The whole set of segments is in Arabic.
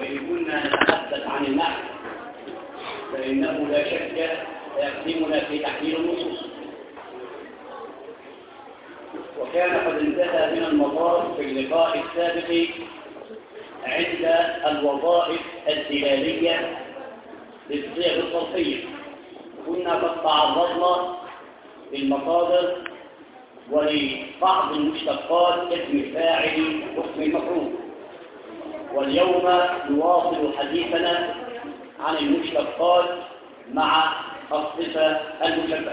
وإن كنا نتحدث عن النحو فإنه لا شك يقدمنا في تحليل النصوص، وكان قد انتهى من المطاف في اللقاء السابق عند الوظائف الدلالية للصيغ الصرفية. كنا قد تعرضنا للمصادر ولبعض المشتقات اسم الفاعل واسم المفعول، واليوم نواصل حديثنا عن المشتقات مع الصفة المشبهة.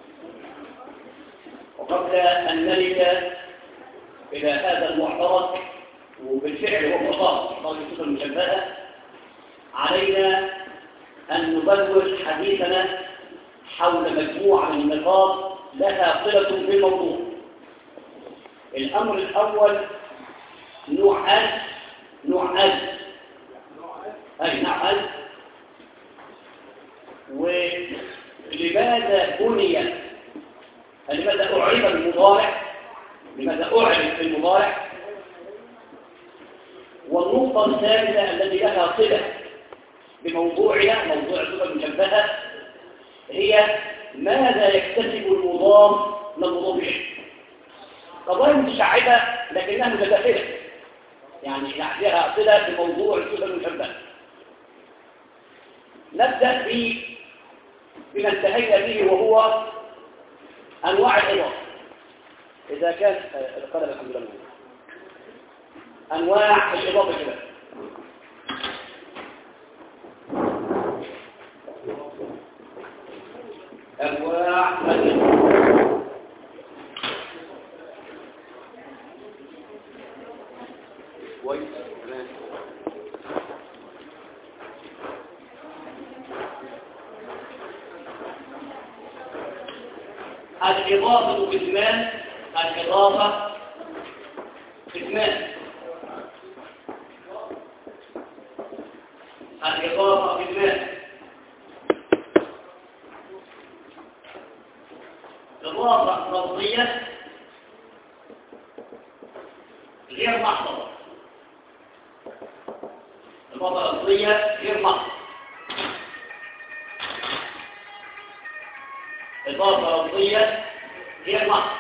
وقبل أن نلج إلى هذا المعترك، وبالفعل هو معترك الصفة المشبهة، علينا أن نبلور حديثنا حول مجموعة من النقاط لها صلة بالموضوع. الأمر الأول نوع ألف أي نوع ألف. ولماذا بني، لماذا أعرب بالمضارع، لماذا أعرب بالمضارع؟ والنقطة الثالثة التي لها صلة بموضوعنا، موضوع الصفة المشبهة، هي ماذا يكتسب المضاف من المضاف إليه. قضايا متشعبة لكنها متداخلة، يعني لها صلة بموضوع الصفة المشبهة. نبدأ بما انتهينا به، وهو أنواع الإضافة. إذا كان القلم الحمد لله أنواع الإضافة كده. أنواع الإضافة كويس. الإضافة قسمان. الإضافة قسمان. الإضافة قسمان: إضافة لفظية غير محضة. إضافة لفظية غير محضة. إضافة لفظية غير محضة.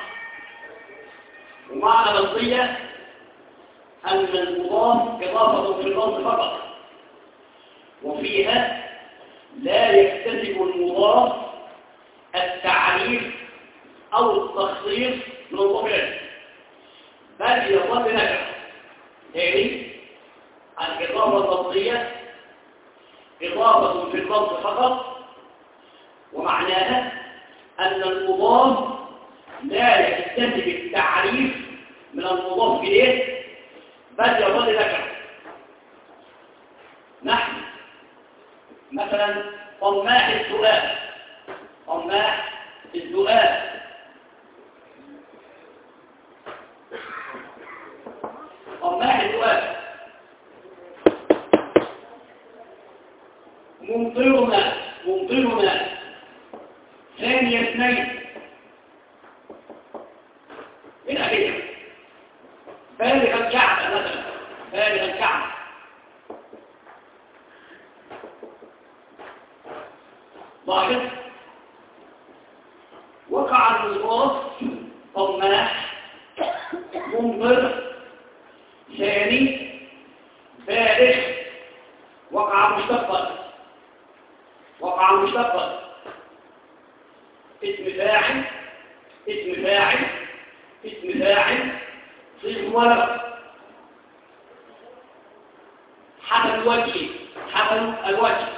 ومعنى لفظية أن المضاف إضافة في اللفظ فقط، وفيها لا يكتسب المضاف التعريف أو التخصيص من الضمير، بل يظل نكرة. يعني الإضافة اللفظية إضافة في اللفظ فقط، ومعناها أن المضاف لا يكتسب التعريف من المضاف إليه، بل يظل نكرة. نحن مثلا طماح السؤال، طماح السؤال، طماح السؤال. ممطرنا ثاني اثنين من أبيها. بالغ الكعبة مثلا، بالغ الكعبة. لاحظ وقع المضاف طماح ممطر ثاني بالغ، وقع مشتقا، وقع مشتقا. اسم فاعل، اسم فاعل، اسم فاعل، صيغ ولد. حسن الوجه، حسن الوجه،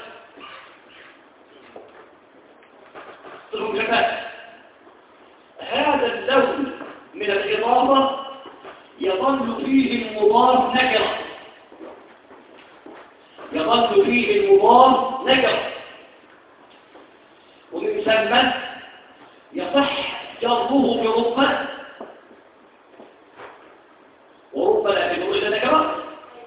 صيغ جفاف. هذا اللون من الإضافة يظل فيه المضاف نكرة، يظل فيه المضاف نكرة، ومن ثم يصح جره بربة، وربة لا تدعو إلى نكرة،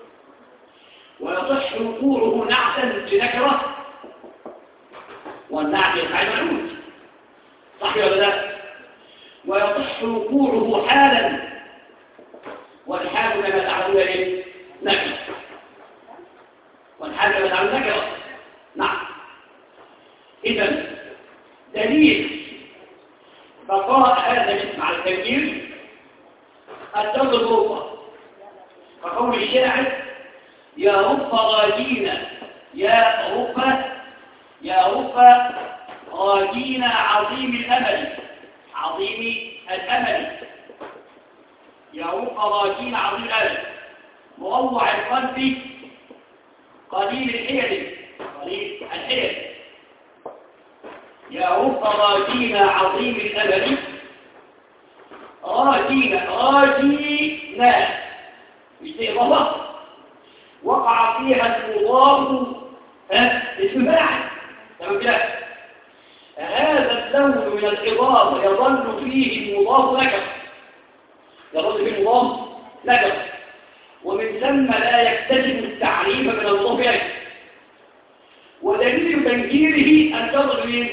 ويصح وقوعه نعتا بنكرة، والنعت يفعل معلوم، صح ولا لا؟ ويصح وقوعه حالا، والحال لما تعلم نكرة. وانحرفت عن النكرة. نعم. إذا دليل بقاء هذا الاسم على التغيير الدرجة الغرفة، كقول الشاعر: يا رب غادينا يا رب غادينا عظيم الأمل يا رب غادينا عظيم الأمل مروع القلب قليل الحيل يا رب غادينا عظيم الأمل راجينا استئضافة وقع فيها المضاف اسم فاعل. تمام كده؟ هذا اللون من الإضافة يظل فيه المضاف نكر ومن ثم لا يكتسب التعريف من المضاف إليه. ودليل تنكيره أن تظل من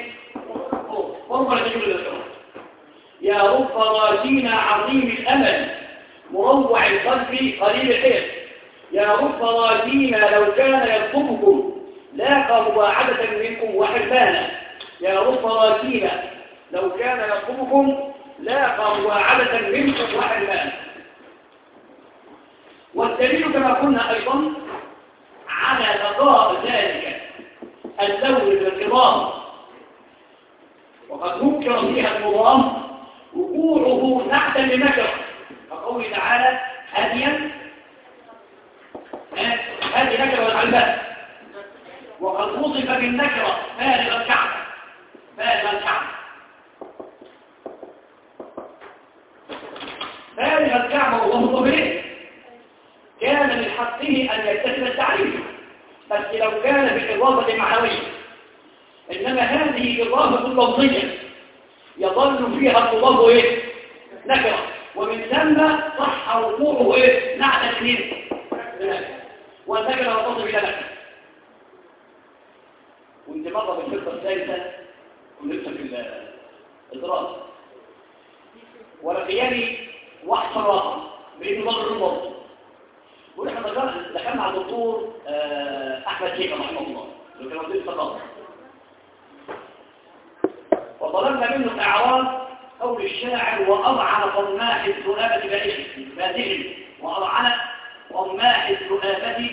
يا رب غادينا عظيم الأمل مروع القلب قليل الحيل. يا رب غادينا لو كان يطلبكم لاقى مواعدة منكم وحرمانا. يا رب غادينا لو كان يطلبكم لاقى مواعدة منكم وحرمانا. والدليل كما قلنا أيضا على بقاء ذلك اللون من الإضافة وقد ذكر فيها المضاف وقوعه نحتا لنكرة كقوله تعالى: هديا هذه نكرة والعلبات، وقد وصف بالنكرة فارغ الكعبة وهو به كان من حقه أن يكتسب التعريف، بس لو كان بالإضافة المعنوية. إنما هذه إضافة لفظية يظل فيها المضاف نكرة، ومن ثم صح وقوعه نعت اثنين والنكرة وتصل إلى نكرة. وانت مرة بالفرقة الثالثة ولسه في الدراسة ولقياني واحد صراحة بإنه ضر المرض، ونحن دخلنا على الدكتور أحمد شيخ رحمه الله اللي كان وزير الثقافة، وطلبنا منه إعراب قول الشاعر: وأضعن طماح الذؤابة باسل وأضعن طماح الذؤابة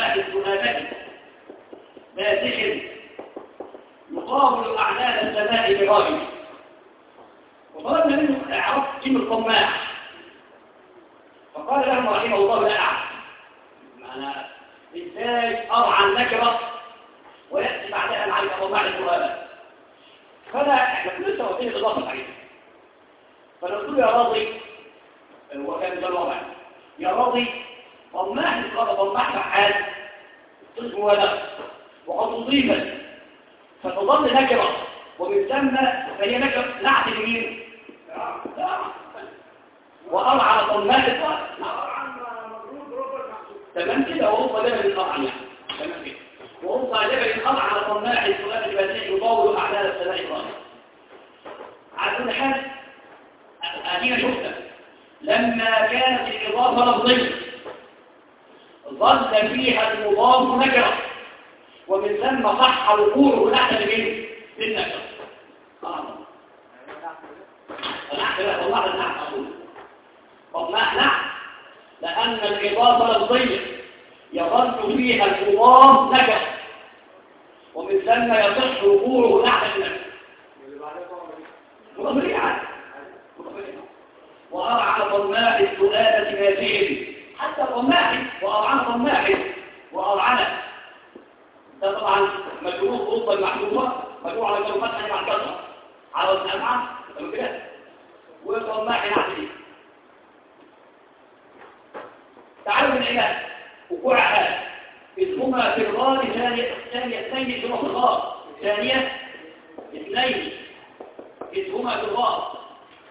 باسل يقابل أعلام السماء بغابه. وطلبنا منه إعراب كلمة طماح، فقال لهم رحمه الله: لا أعلم معنى إزاي أضعن نكرة ويأتي بعدها معرفة طماح الذؤابة. احنا كنا لسه واخدين الاضافه عليه، فنقول له: يا راضي، وكان ده الوضع، يا راضي طماح فعال اسمه ولد وقد اضيفت فتظل نكره، ومن ثم فهي نكره نعت اليمين وأرعى طماح تمام كده. وهو جبل الأرعى يعني تمام كده. وهو جبل الأرعى طماح السؤال البديع يطول أعلى السماء الرابعة. على كل حال أدينا شفنا لما كانت الإضافة لفظية ظل فيها المضاف نكرة، ومن ثم صح وقوعه نحن للنكرة. طماح لأن الإضافة لفظية يظل فيها المضاف نكرة، ومن ثم يصح وقوعه نحن للنكرة. وأرعى طماح السؤالة باسل، حتى طماح وأرعى طماح وأرعى ده طبعا مجروح غصة المحلوفة مجروح على جو فتح مع كسرة على السمعة تمام كده. وطماح نعمل تعالوا من العلاج وقوع هذا اسمهما في الغار ثانية اثنين اسمهما في الغار ثانية اثنين اسمهما في الغار.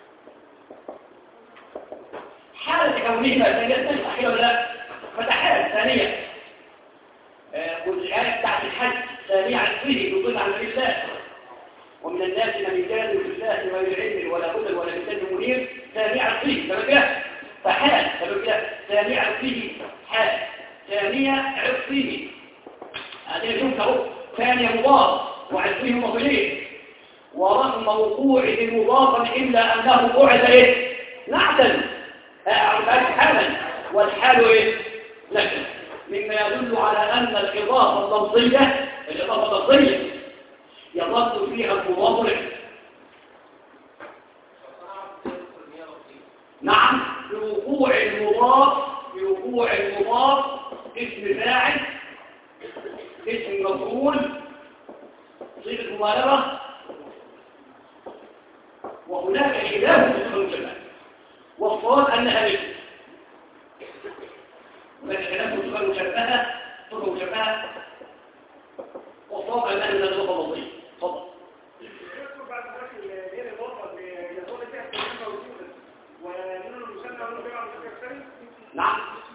حالة كونهما ثانية اثنين صحيح ولا لا؟ فتحات ثانية والآية بتاعت الحج ثانية عن فيه يقول عن الإسلام. ومن الناس من يجادل في الله وغير علم ولا هدى ولا كتاب منير ثانية عن فيه تمام كده. فحال تمام كده ثانية عن فيه حال ثانية عن فيه هذه شوف اهو ثانية مضاف وعزمه مضيف ورغم وقوع مضافا إلا أنه بعد إيه؟ نعتا حالا والحال إيه؟ لكن مما يدل على أن الإضافة اللفظية يضل فيها المضاف. نعم بوقوع المضاف اسم فاعل اسم مفعول صيغة مبالغة وهناك خلاف في الجماعة والصواب أنها مثل هناك خلاف في المشبهة والصواب أنها من اللغة الوضعية. تفضل. نعم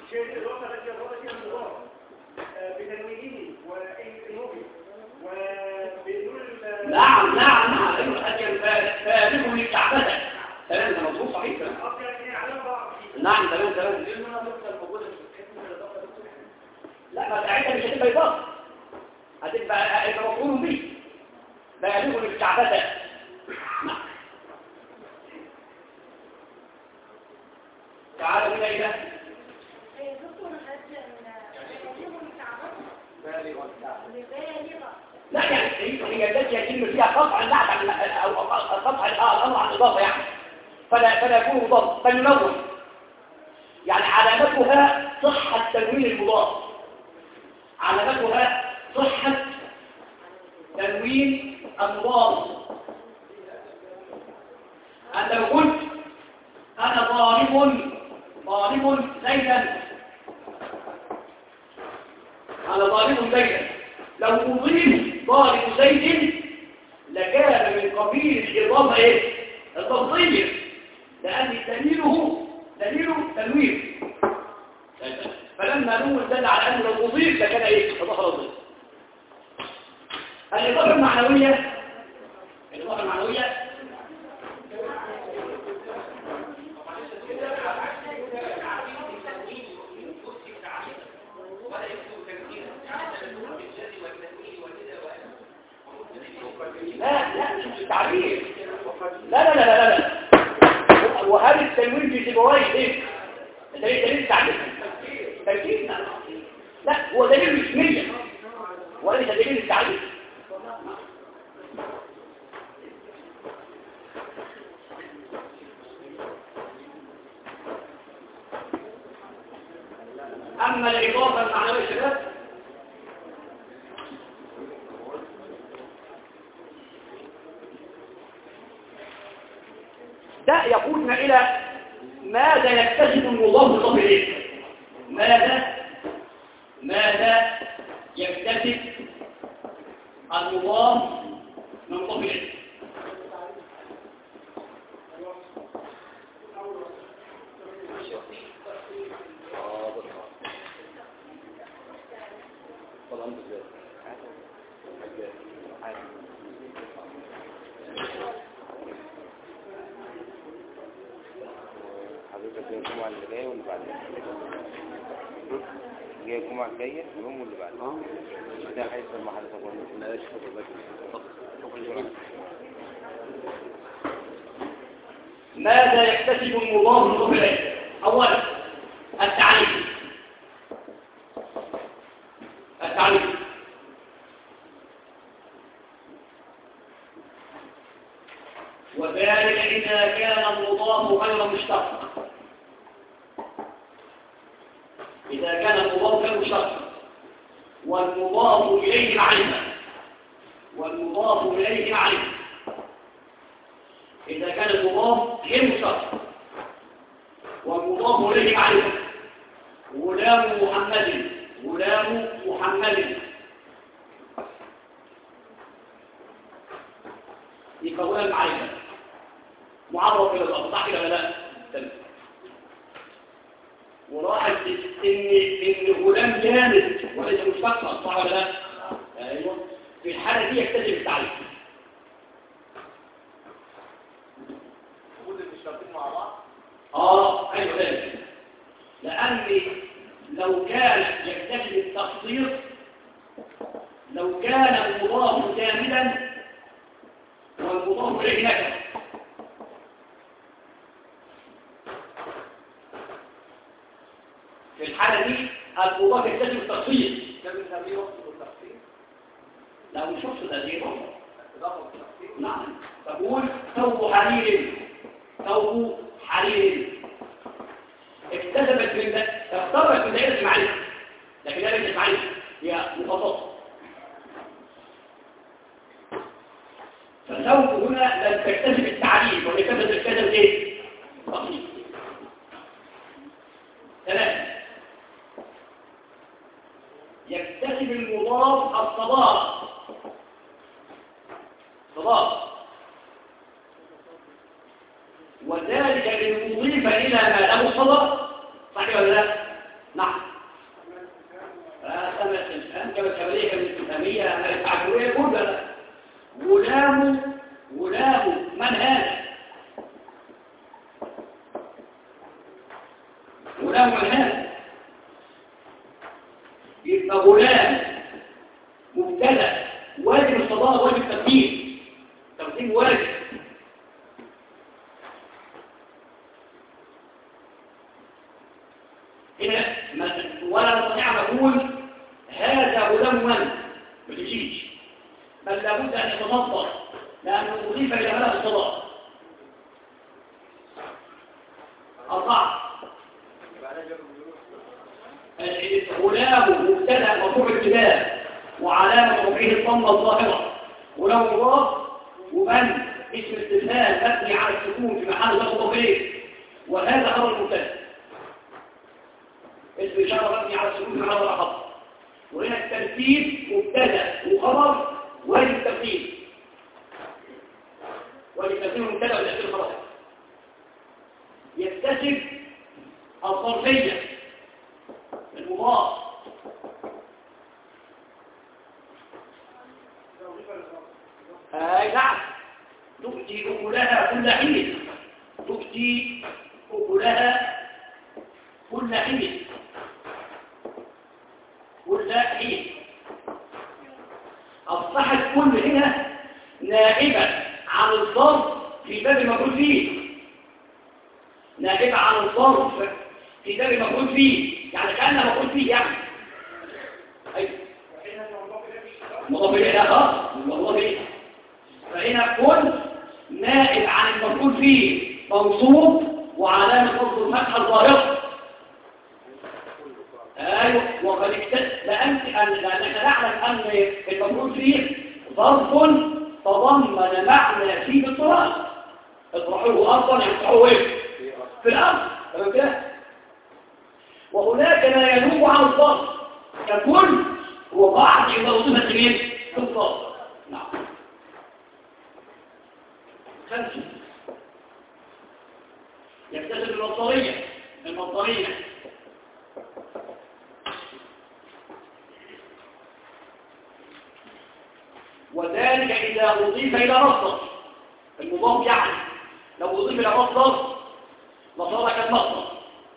نعم فابقوا للكعبة تمام ده مظبوط صحيح نعم تمام لا ما ساعتها مش هتبقى إضافة هتبقى مفعول به فابقوا للكعبة. نعم تعالوا بنا إلى لا يعني هي التي يتم فيها قطع النعت او قطع الامر عن الاضافه يعني فلا يكون مضاف بل ينوه يعني علامتها صحه تنوين المضاف انت لو قلت انا ضارب زيدا لو أضيف ضارب زيد لكان من قبيل الإضافة إيه؟ التفضيل لأن دليله تنوير فلما نقول دل على أنه لو أضيف لكان إيه؟ إضافة الضيف. الإضافة المعنوية لا مش التعبير لا وهذا التنوين في سيبويه ايه دليل التعبير تركيز لا هو دليل الاسميه وليس دليل التعبير. اما الاضافه المعنويه يا شباب ده يقودنا إلى ماذا يكتسب المضاف إليه. ماذا يكتسب المضاف إليه. الجمعة اللي جاية واللي بعدها جاية الجمعة الجاية اليوم واللي بعدها ده هيصل مع حضرتك ولا ماذا يكتسب المضاف إليه؟ أولا التعريف وذلك إذا كان المضاف غير مشتق. والمضاف إليه معرفة إذا كان المضاف غير مشتق والمضاف إليه معرفة غلام محمد يبقى غلام معرفة معرف إلى الأرض صح ولا لا؟ وراحت إن غلام جامد وليس مشتقا صح ولا لا؟ أيوه في الحالة دي يكتسب التعريف. وجود المشتقين مع بعض؟ أيوه ذلك لأن لو كان يكتسب التخصيص لو كان المضاف جامدا والمضاف إليه نكرة. في الحالة دي المضاف يكتسب التخصيص. ده بنسميه وصف التخصيص. لا مش وصف تأثير. نعم. تقول ثوب حرير، ثوب حرير اكتسبت من ده، اخترت من دائرة المعرفة، لكن دائرة المعرفة هي مخصصة. فالثوب هنا لم تكتسب التعريف ولكتسب الكتب ايه؟ تخصيص. ثلاثة، يكتسب المضاف الصداق. صداق، وذلك للمضيف إلى ما له صدق. صحيح ولا لا؟ نعم. أنت بالكبرية بالاستفهامية أنا التعبوية كلها غلام من هذا؟ غلام من هذا؟ يبقى غلام مبتدأ واجب الصداق واجب تقديم واجب. هنا ولا نستطيع أن نقول هذا غلام من ما تجيش، بل لابد أن يتنظر لأنه أضيف إلى هذا الصداق. أربعة، غلام مبتدأ مرفوع ابتداء وعلامة رفعه الضمة الظاهرة، غلام مضاف ومن اسم استثناء مبني على السكون في محل نصب إليه، وهذا خبر مبتدأ اسم إشارة مبني على السكون في محل نصب. وهنا الترتيب مبتدأ وخبر واجب تقديم، واجب تقديم المبتدأ والتأخير الخبر. يكتسب الظرفية المضاف نعم، تؤتي أكلها كل حين، تؤتي أكلها كل حين، كل حين. أصبحت كل هنا نائبة عن الظرف في باب المفعول فيه، نائبة عن الظرف في باب المفعول فيه، يعني كأنها مفعول فيه يعني. أيوة. مضاف إليه خاص، مضاف إليه. فهنا كل نائب عن المفعول فيه منصوب وعلامة نصب الفتحة الظاهرة. ايوه، وقد اكتسب لان احنا نعلم ان المفعول فيه ظرف تضمن معنى فيه باضطراب. اطرحوه ارضا يطرحوه ايه؟ في الارض. تمام كده؟ وهناك ما ينوب عن الظرف ككل هو بعض اذا وصفت لمين؟ في الظرف. نعم. خمسة، يكتسب المصدرية وذلك إذا أضيف إلى مصدر. المضاف يعني لو أضيف إلى مصدر لصار كالمصدر.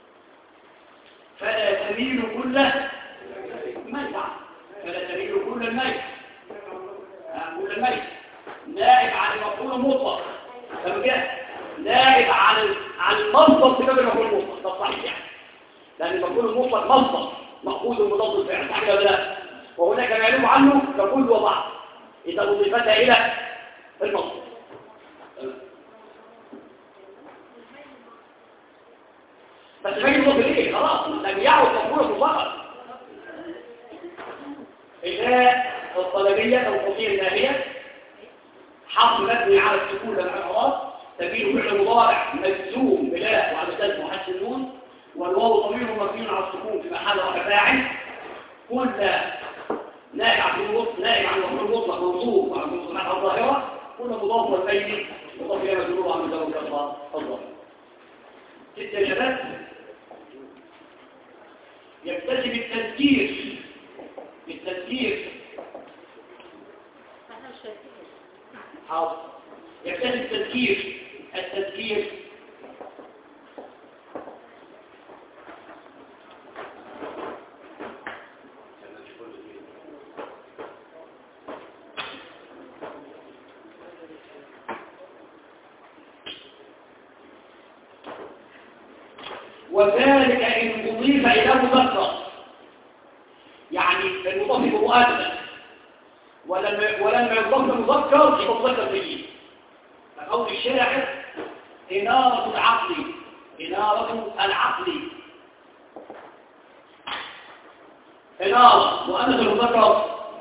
فلا تميل كل ميت، فلا تميل كل الميت، كل الميت نائب عن المفعول المطلق. تمام كده؟ نائب عن المصدر في باب المفعول المطلق. ده صحيح يعني، لأن المفعول المطلق مصدر مأخوذ من مضاد الفعل. صحيح ولا لا؟ وهناك ما ينوب عنه ككل وبعض إذا أضيفتها إلى المصدر. بس ما يضاف إليه خلاص، لم يعد مفعوله فقط. الهاء الطلبية أو القضية الناهية حرف مبني على السكون للإعراب، تبين فعل مضارع مجزوم بلا وعلى اساس محسن النون، والواو ضمير مبني على السكون في محل رفع فاعل. كل نائب عن المفعول المطلق منصوب وعن المصطلحات الظاهرة، كل مضاف والبين مضاف إلى مجرور عن مجرور كالظاهر الظاهر. ستة يا شباب، يكتسب التذكير. حاضر. يكتسب التذكير وذلك إن أضيف إلى مذكر، يعني المضاف مؤنث ولما يضاف مذكر يبقى مذكر به. فقول الشاعر إنارة العقل، إنارة العقل، إنارة مؤنث المذكر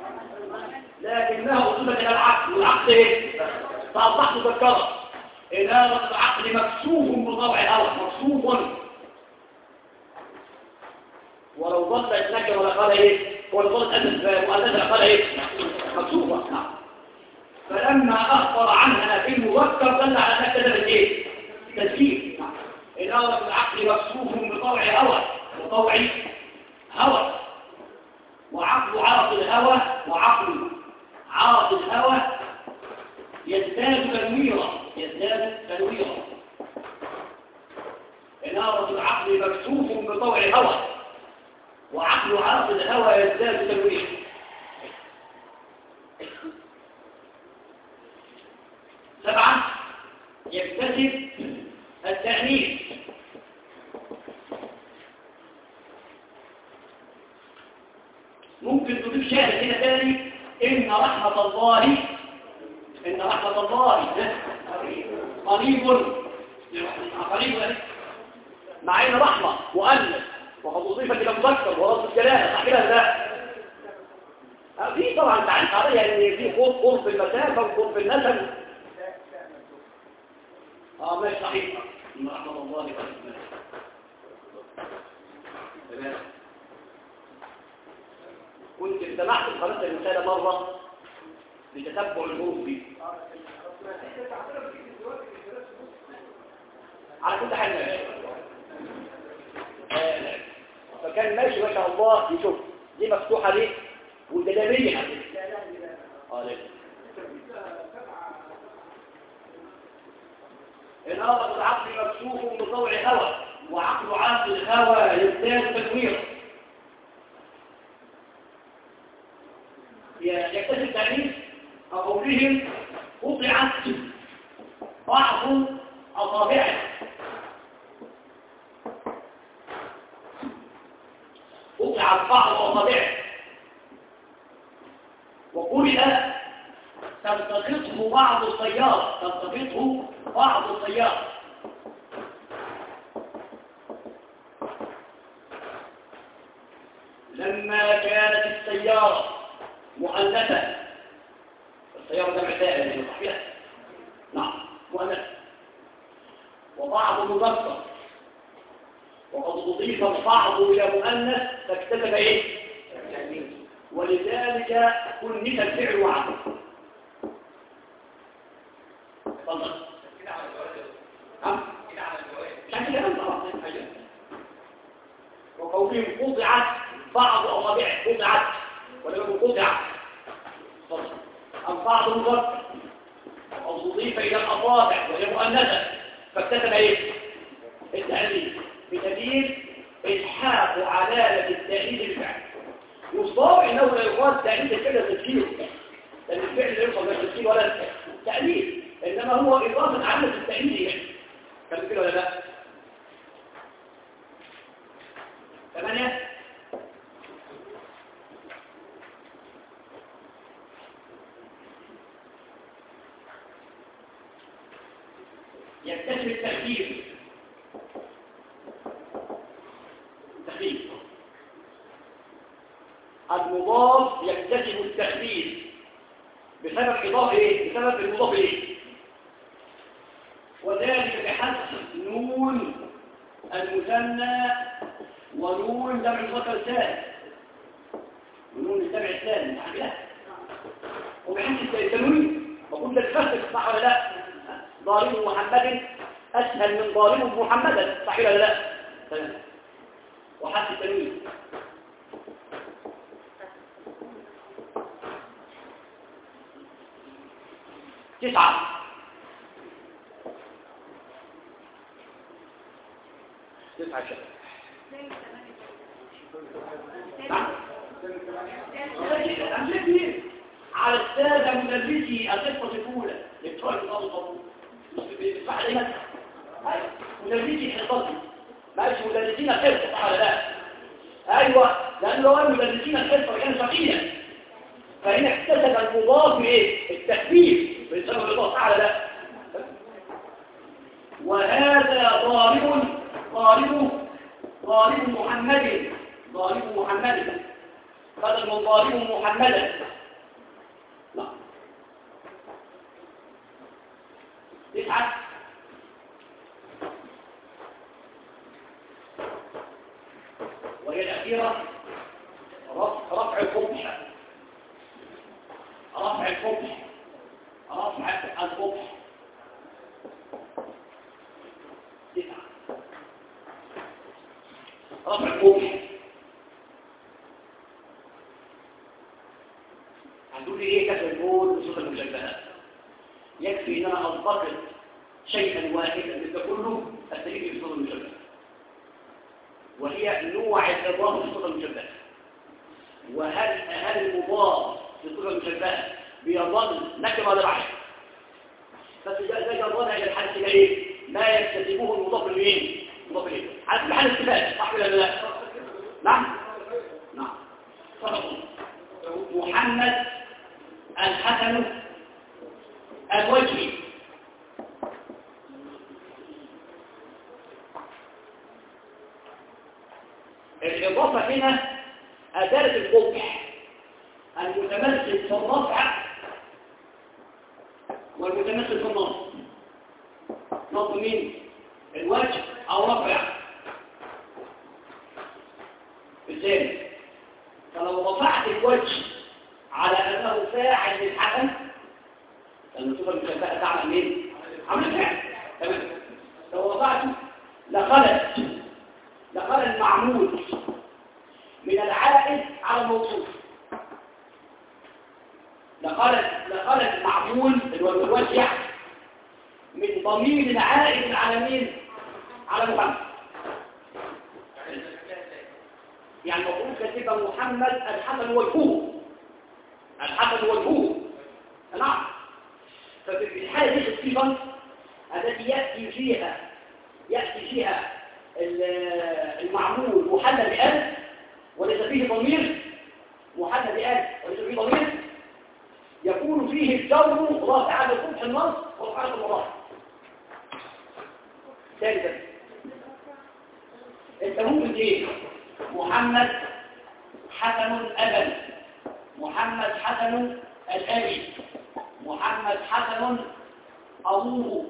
لكنها أضيفت إلى العقل، والعقل إيه؟ فأصبحت مذكرة. إنارة العقل مكسوف بطبع الهوى، مكسوف، ولو ظلت نكر ولا قال ايه ولو ظلت مؤنثه قال ايه مكسوفه. فلما اخبر عنها في المذكر دل على انها كذبت ايه تسكير. إنارة العقل مكسوف بطوع هوى، بطوع هوى، وعقل عرض الهوى، وعقل عرض الهوى يزداد تنويرا، يزداد تنويرا. إنارة العقل مكسوف بطوع هوى، وعقل عرض الهوى يزداد تنويرا. سبعة، يكتسب التأنيث. ممكن تضيف شاهد هنا ثاني، إن رحمة الله، إن رحمة الله قريب، قريب مع إن رحمة مؤنث وقد أضيفت إلى مذكر ورد الجلالة، صح كده لا؟ في طبعا تعريف عليها إن في قرب المسافة وقرب النسب. ماشي صحيح. إن رحمة الله قريب. تمام. كنت استمعت لقناة المسألة مرة لتتبع الحروف دي على كل حال ماشي. فكان ماشي ما شاء الله يشوف دي مفتوحة ليه والدلالية ليه. إنارة العقل مكسوف بطوع هوى، وعقل عقل الهوى يزداد تنويرا. يكتسب تأنيث قولهم قطعت بعض أصابعه، قطعت بعض أصابعه، وقرئ تلتقطه بعض السيارة، تلتقطه بعض السيارة. لما كانت السيارة مؤنثة، السيارة جمع سائل صحيح؟ نعم مؤنثة، وبعض مذكر وقد أضيف البعض إلى مؤنث فاكتسب إيه؟ ولذلك كنت الفعل وعد. تفضل. وقولهم قطعت بعض أصابعه، قطعت ولم يكن قطعت. البعض مذكر أو أضيف إلى الأصابع وهي مؤنثة فاكتسب إيه؟ التأنيث بدليل إلحاق علامة التأنيث بالفعل. يصاب إنه لا يقال تأنيث الفعل التسجيل، لأن الفعل لا يوصل لا التسجيل ولا التأنيث، إنما هو إضافة علامة التأنيث يعني. كان كده ولا لا؟ 8 يكتسب التخفيف. المضاف يكتسب التخفيف بسبب إضافة إيه؟ بسبب المضاف إيه؟ وذلك بحذف نون المثنى ونون جمع المذكر الثاني، ونون الجمع الثاني صح. وبحذف التنوين وقلنا الفرق صح ولا لا؟ ضارب محمد أسهل من ضارب محمدا صح ولا لا؟ تمام. وحذف التنوين. 9 شهر. على السادة مدرسي القصة الأولى لبتوع الإنسان الطبول مدرسي حفظي ماشي مدرسين الحفظ صح ولا لا؟ ايوه، لان لو قالوا مدرسين الحفظ كان ثقيلا، فهنا اكتسب المضاف ايه؟ التخفيف بسبب الاضافه صح ولا لا؟ وهذا ضارب محمد، ضارب محمد بدل من ضارب محمدا. لا 9 وهي الأخيرة رفع القبح، رفع القبح، رفع القبح 9 رفع القبح. هتقول لي ايه كسر الجول وصوت المشبهات؟ يكفي ان انا انتقد شيئا واحدا مثل كله التجريب في صوت المشبهات، وهي نوع الإضافة في الصورة المشبهة. وهل المضاف في الصورة المشبهة بيظل نكرة ولا معرفة؟ بس ده يظل إلى الحال كده إيه؟ ما يكتسبه المضاف لمين؟ المضاف إليه. على كل حال استفادة صح ولا لا؟ نعم؟ نعم. محمد الحسن الوجهي. الإضافة هنا أداة القبح المتمثل في الرفع والمتمثل في النصب. نصب مين؟ الوجه أو رفع. ازاي؟ فلو رفعت الوجه على أنه فاعل للحسن، فالنصوص المشبهة تعمل مين؟ عمل فعل. تمام. لو رفعته لخل المعمول من العائد على الموصوف. لخل المعمول الوجه من ضمير العائد على مين؟ على محمد. يعني المفروض كتب محمد الحسن وجهه، الحسن وجهه. نعم. ففي الحالة دي الصفة التي يأتي فيها المعمول محل بألف وليس فيه ضمير، محل بألف وليس فيه ضمير، يكون فيه الجر رافعا لقبح النص ورفعة المضاف. ثالثا انت ممكن ايه؟ محمد حسن أبا، محمد حسن الأبي، محمد حسن أبوه.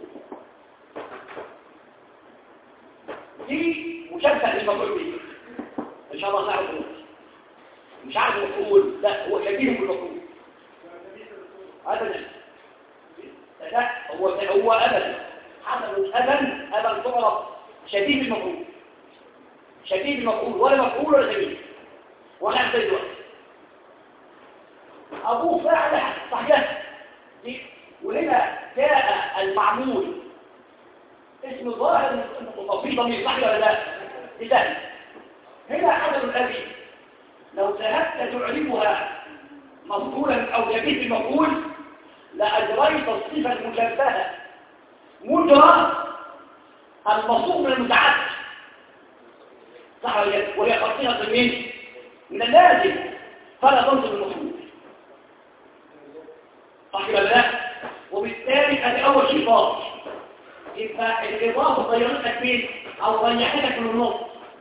دي مشبه بالمفعول به ان شاء الله نعرف. مش عارف المفعول، لا هو شبيه بالمفعول ابدا. لا هو ابدا حسن ابا تعرف شبيه بالمفعول، شبيه بالمفعول ولا مفعول ولا شبيه ولا عن دلوقتي. ابوه فاعل صحيح. ولما جاء المعمول اسم ظاهر مضافي ضمير صح ولا لا؟ لذلك هنا عدم الأبي لو ذهبت تعرفها مفعولا أو شبيه بالمفعول لأجريت الصفة المشبهة مجرى المصوغ من المتعدد صح ولا لا؟ وهي خاصية من من اللازم فلا تنصب المفعول صح ولا لا؟ وبالتالي هذا أول شيء فاضل. يبقى الإضافة ضيعتك فين؟ أو ضيعتك من النص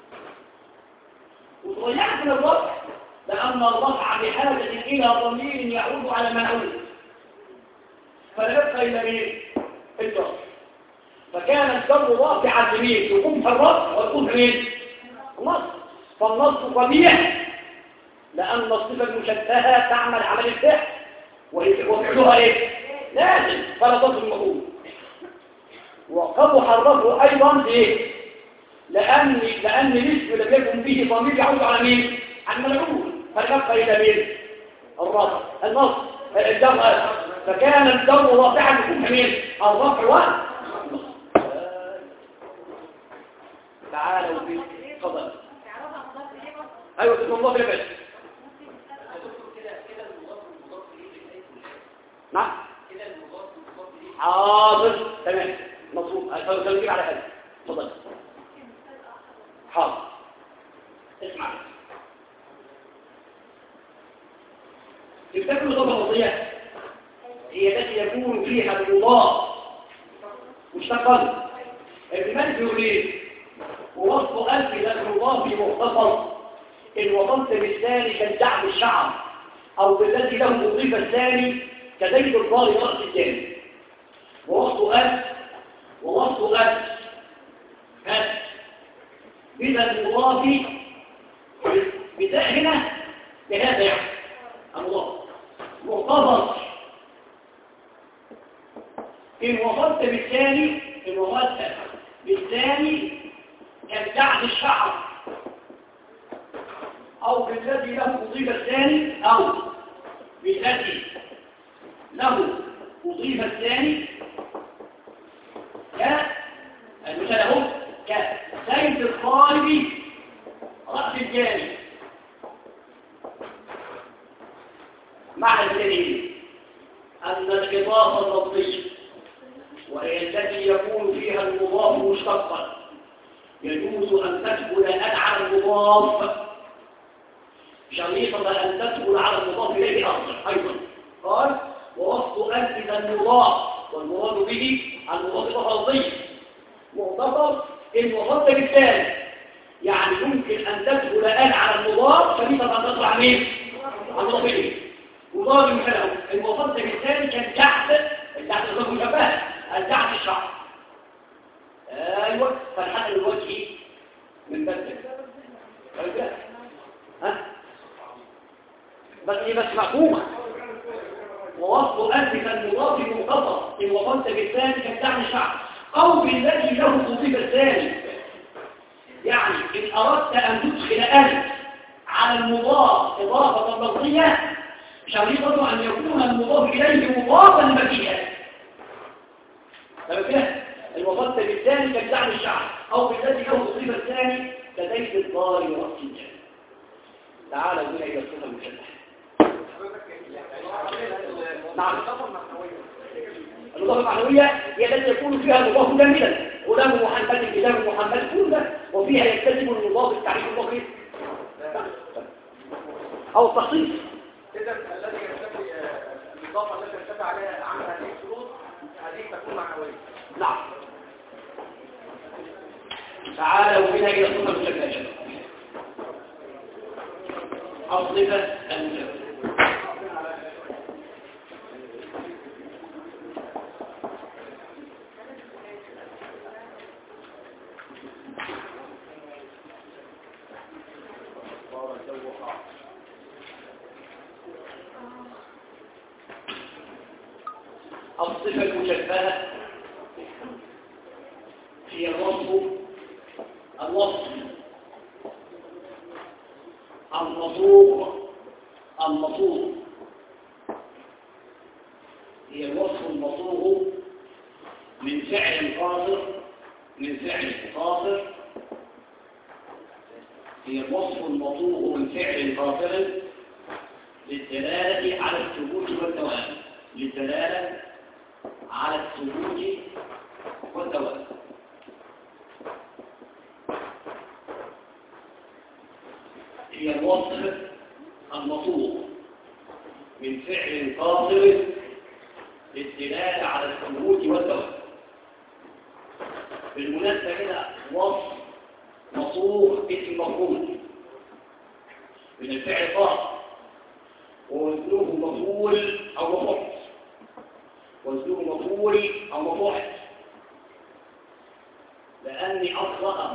وضيعت من الرفع لأن الرفع بحاجة إلى ضمير يعود على المنعوت فلا يبقى إلا مين؟ الجر. فكان الجر رافعا لمين؟ يقوم في الرفع ويقوم في مين؟ النص. فالنص قبيح لأن الصفة المشبهة تعمل عمل الفعل وفعلها إيه؟ لازم فلا تصل المفعول. وقبح الرفع أيضا إيه؟ لأن الاسم لم يكن به ضمير يعود على مين؟ على المنعوت فليبقى إلى مين؟ الرفع النص الجر. فكان الجر رافعا لكم مين؟ الرفع والنص. تعالوا في فضل. أيوة اسم الله بلا بس. نعم حاضر تمام مظبوط. هنجيب على هذا. تفضل. حاضر اسمع كتاب اللغة الوضعية هي التي يكون فيها المضاف مشتقا. ابن مالك يقول ايه؟ ووصف ألف إلى المضاف مختصر إن وصلت بالثاني كالدعم الشعر أو بالذي له مضيف الثاني كزيت الضار رأس الثاني. ووصف ألف بذا المضاف بذا هنا بهذا يعني المضاف مختصر إن وصلت بالثاني كالدعم الشعر أو بالذي له مضيف الثاني أو بالذي له مضيف الثاني كالمثال اهو كزيت الطالب رأس الجاني. معنى الدليل أن الإضافة اللفظية وهي التي يكون فيها المضاف مشتقا يجوز أن تدخل الآن على المضاف شريطة أن تدخل على المضاف إليه أيضا. قال ووصف أنت المضاف والمراد به المضاف اللفظي مختصر إن وصلت بالثاني يعني يمكن أن تدخل الآن على المضاف شريطة أن تطلع مين؟ على المضاف إليه. وضاد مثله إن وصلت بالثاني كان التحت الضغط مشبه التحت الشعر. أيوة فالحق الوجه من بدل بس مفهومة. ووصف أنت المضاف مختصر إن وصلت بالثاني كان تحت الشعر أو بالذي له مضيف الثاني يعني إن أردت أن تدخل ألف على المضاف إضافة لفظية شريطة أن يكون المضاف إليه مضافا بديهيا. فكده الوصلت بالثاني كالدعم الشعر أو بالذي له مضيف الثاني كزيت الضار ورأس الجاني. تعالوا بنا إلى الصفة المشبهة. نعم اللغة المعنوية هي التي يكون فيها المضاف كاملا غلام محمد كتاب محمد كل ده وفيها يكتسب المضاف التعريف اللغوي أو التخصيص. إذا الذي يرتفع الإضافة التي يرتفع عليها عن هذه الشروط هذه تكون معنوية. نعم. تعالوا بنا إلى الصفة المشبهة. الصفة المشبهة الصفة المشبهة هي الوصف المصوغ هي الوصف المصوغ من فعل قاصر هي الوصف المصوغ من فعل قاصر للدلالة على الثبوت والدوام هي الوصف المصوغ من فعل قاصر للدلالة على الثبوت والدوام. بالمناسبة كده وصف مصوغ اسم مفعول من الفعل قاصر ووزنه مفعول أو مفعول لأني أطلق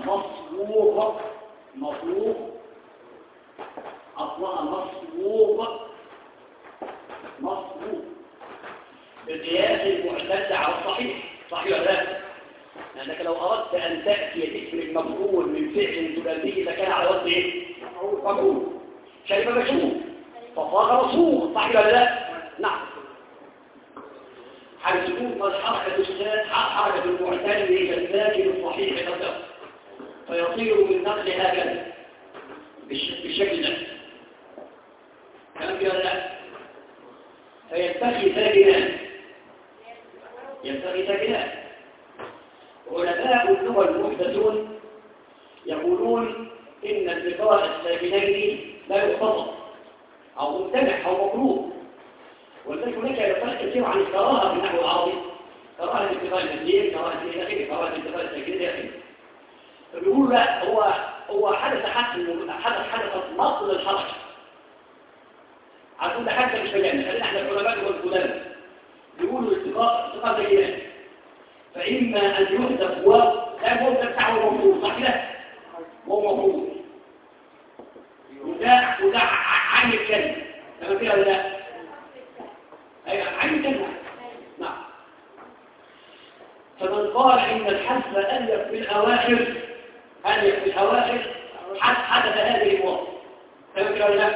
مصبوغ بالقياس المعتد على الصحيح صحيح ولا لا؟ لأنك لو أردت أن تأتي اسم المفعول من فعل ثلاثي إذا كان على وزن إيه؟ مفعول شيء مشهور فصار مصبوغ صحيح ولا لا؟ نعم. حيث تكون الحركة الثالث حركة المعتل كالساكن الصحيح قدر فيطير بالنقل هكذا بالشكل ده كلام كده لا فينتهي ساكنان علماء اللغة المحدثون يقولون إن التقاء الساكنين لا يقتضى أو ممتنع أو مكروه، ولذلك هناك يقال كثير عن الكراهة في النحو العربي، كراهة الالتقاء الماديين، كراهة الى كراهة الالتقاء الساكنين الى اخره. فبيقولوا لا، هو حدث نقل الحركة. عشان ده حتى مش بيان، خلينا احنا العلماء والقدامى بيقولوا الالتقاء ساكنين، فإما أن يحدث لا هو بتاعه المفروض، صح كده؟ هو مفروض وده عين الكلمة، تمام كده ولا لا؟ أيوة عين الكلمة. نعم. فمن قال إن الحذف ألف في الأواخر حدث هذه الوصف، تمام كده ولا لا؟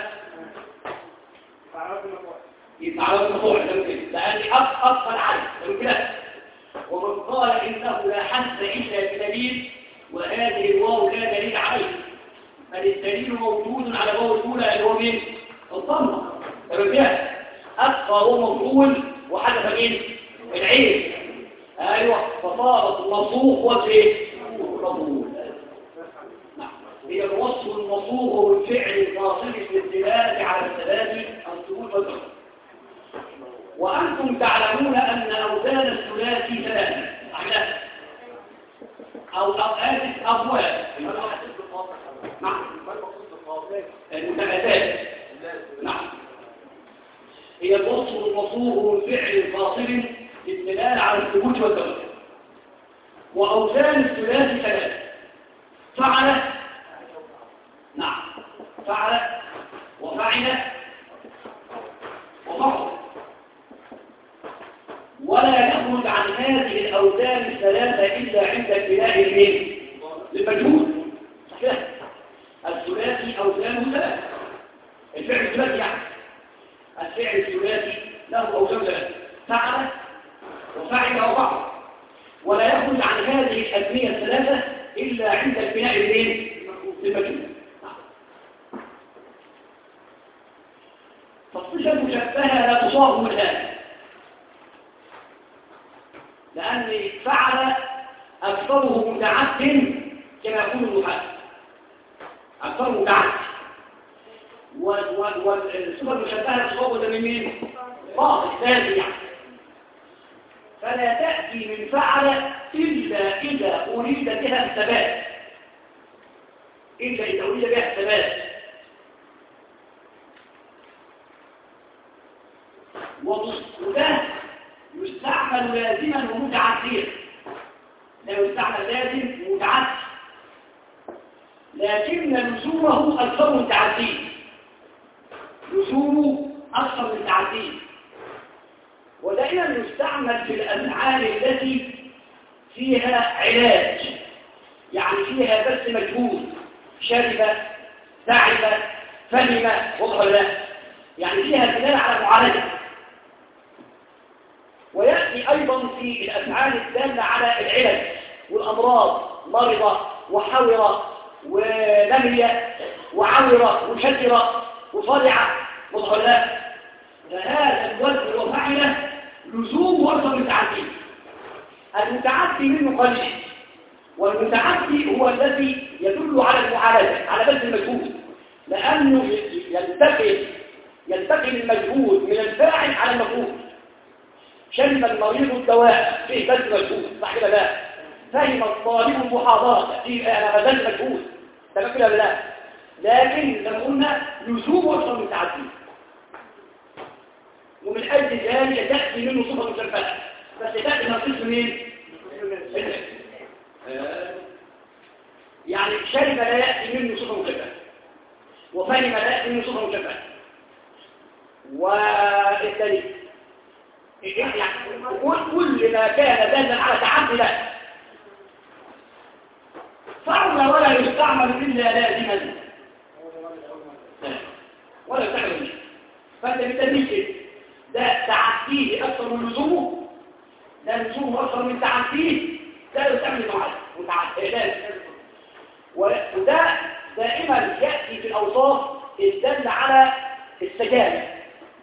يبقى على الموضوع لأن أصل عنه، تمام كده؟ ومن قال إنه لا حذف إلا بدليل وهذه الواو لا دليل عليه، فالدليل موجود على الواو الأولى اللي هو مين؟ الضمة، تمام كده؟ أبقى هو مفعول وحدث مين؟ العين. أيوة، فصارت المصوغ وجه مفعول. نعم، هي الوصف المصوغ والفعل الفاصل للدلالة على الثبات الثبوت والثبوت. وأنتم تعلمون أن أوزان الثلاثي ثلاثة، صحيح؟ أو آسف أبواب. نعم. المتماثلات. نعم. هي الوصف المصوغ والفعل الفاصل للدلالة على الثبوت والثبوت. وأوزان الثلاثي ثلاثة، فعل، نعم، فعل وفعل وفعل، ولا يخرج عن هذه الأوزان الثلاثة إلا عند ابتلاء للمجهول. صحيح؟ الثلاثي أوزانه ثلاثة، الفعل الثلاثي يعني الفعل الثلاثي له أوزان ثلاثة، فعل وفعل وفعل، ولا يخرج عن هذه الأزمية الثلاثة إلا عند البناء للمجهول. فالصفة المشبهة لا تصاغ من الآن، لأن فعل أكثره متعد كما يقول المحاسب، أكثره متعد، والصفة المشبهة تصاغ من مين؟ بعض الثاني يعني. فلا تأتي من فعل إلا إذا أريد بها الثبات، إلا إذا أريد بها الثبات. وده يستعمل لازما ومتعديا، لا يستعمل لازم ومتعدي، لكن لزومه أكثر من تعديه، لزومه أكثر من تعديه. ودائما يستعمل في الأفعال التي فيها علاج، يعني فيها بس مجهود، شرب، تعب، فهم، وضع، يعني فيها دلالة على معالجة. ويأتي أيضا في الأفعال الدالة على العلاج والأمراض، مرض وحور ونمي وعور وشجر وصلع وضع. فهذا الوزن وفعله لزوم أكثر من تعديه. المتعدي منه قليل، والمتعدي هو الذي يدل على المعالجة، على بذل المجهود، لأنه ينتقل المجهود من الفاعل على المفعول. شرب المريض الدواء فيه بذل مجهود، صح ولا لا؟ فهم الطالب المحاضرة فيه أنا بذل مجهود، تمام كده ولا لا؟ لكن لما قلنا لزوم أكثر من تعديه، ومن أجل ذلك تأتي منه صفة مشبهة، بس تأتي من قسم مين؟ يعني شرب لا يأتي منه صفة مشبهة، وفهم لا يأتي منه صفة مشبهة. والدليل يعني كل ما كان دالا على تعدي له فعل ولا يستعمل إلا لازما ولا يستعمل إلا. فأنت بالتدليل ده تعديه أكثر من لزومه، ده لزومه أكثر من تعديه، ده يستعمل متعدد. وده دائما يأتي في الأوصاف الدالة على السجانة،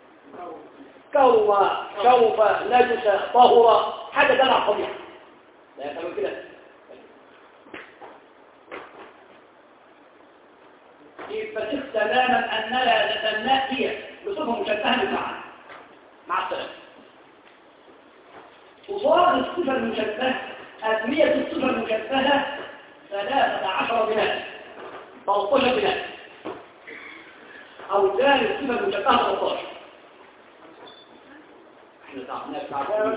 كوم، شوف، نجس، طهر، حاجة دالة على الطبيعة. لا يفهم كده. أن نأتي بصفة مشبهة بالفعل مع السلامة. وصار الصفة المشبهة أهمية الصفة المشبهة 13 بناء 13 بناء أو ثاني الصفة المشبهة 13. احنا تعبناك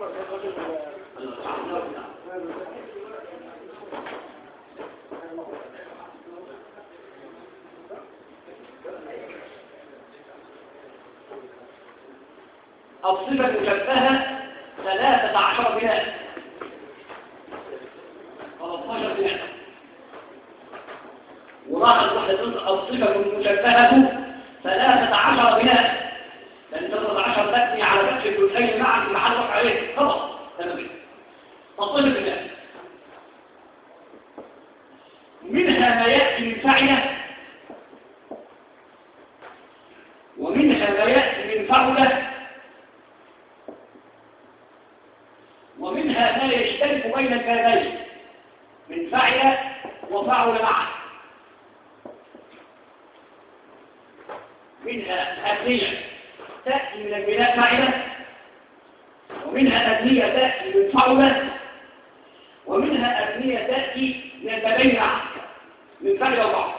الصفة المشبهة 13 بناء 13 بناء. ولاحظ واحدة الصفة المشبهة 13 بناء، لأن 13 مبني على فتح الجزئين معا في محل رفع عليه خلاص تمام. 13 بناء منها ما يأتي من فعله ومنها ما يأتي من فعله ومنها ما يشترك بين البابين من فعل وفعل معا. منها أبنية تأتي من البناء فعلة، ومنها أبنية تأتي من فعلة، ومنها أبنية تأتي من البابين معا من فعل وفعل.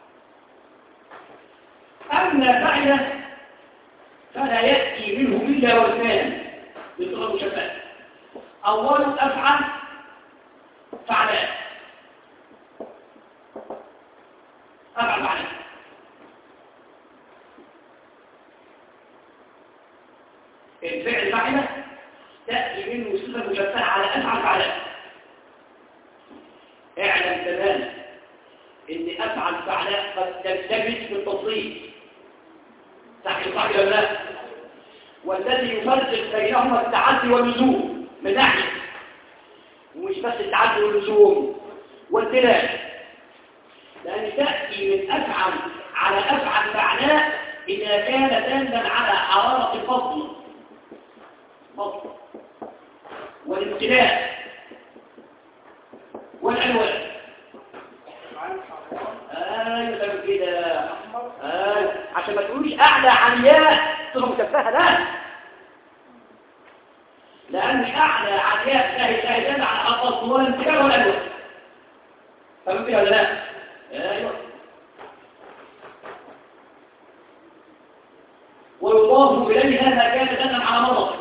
أما فعلة فلا يأتي منه إلا واثنان بالصفة المشبهة. أول أفعل فعلان أفعل فعلان. الفعل فعلة تأتي منه صفة مشبهة على أفعل فعلان. اعلم تماما إن أفعل فعلان قد تلتبس في التصريف صحيح ولا لا؟ والذي يفرق بينهما التعدي واللزوم من ناحية، ومش بس التعدي واللزوم والتلاف، لأن تأتي من أفعل على أفعل فعلاء إذا كان دالا على حرارة الفصل والامتلاء والألوان. يسمى كده عشان ما تقولش أعلى علياء صفة مشبهة، لا، لأن أعلى علياء شاهدان على الفصل والامتلاء والألوان. فهمت كده ولا لا؟ ايوه. ويضاف إليها ما كان دالا على مرض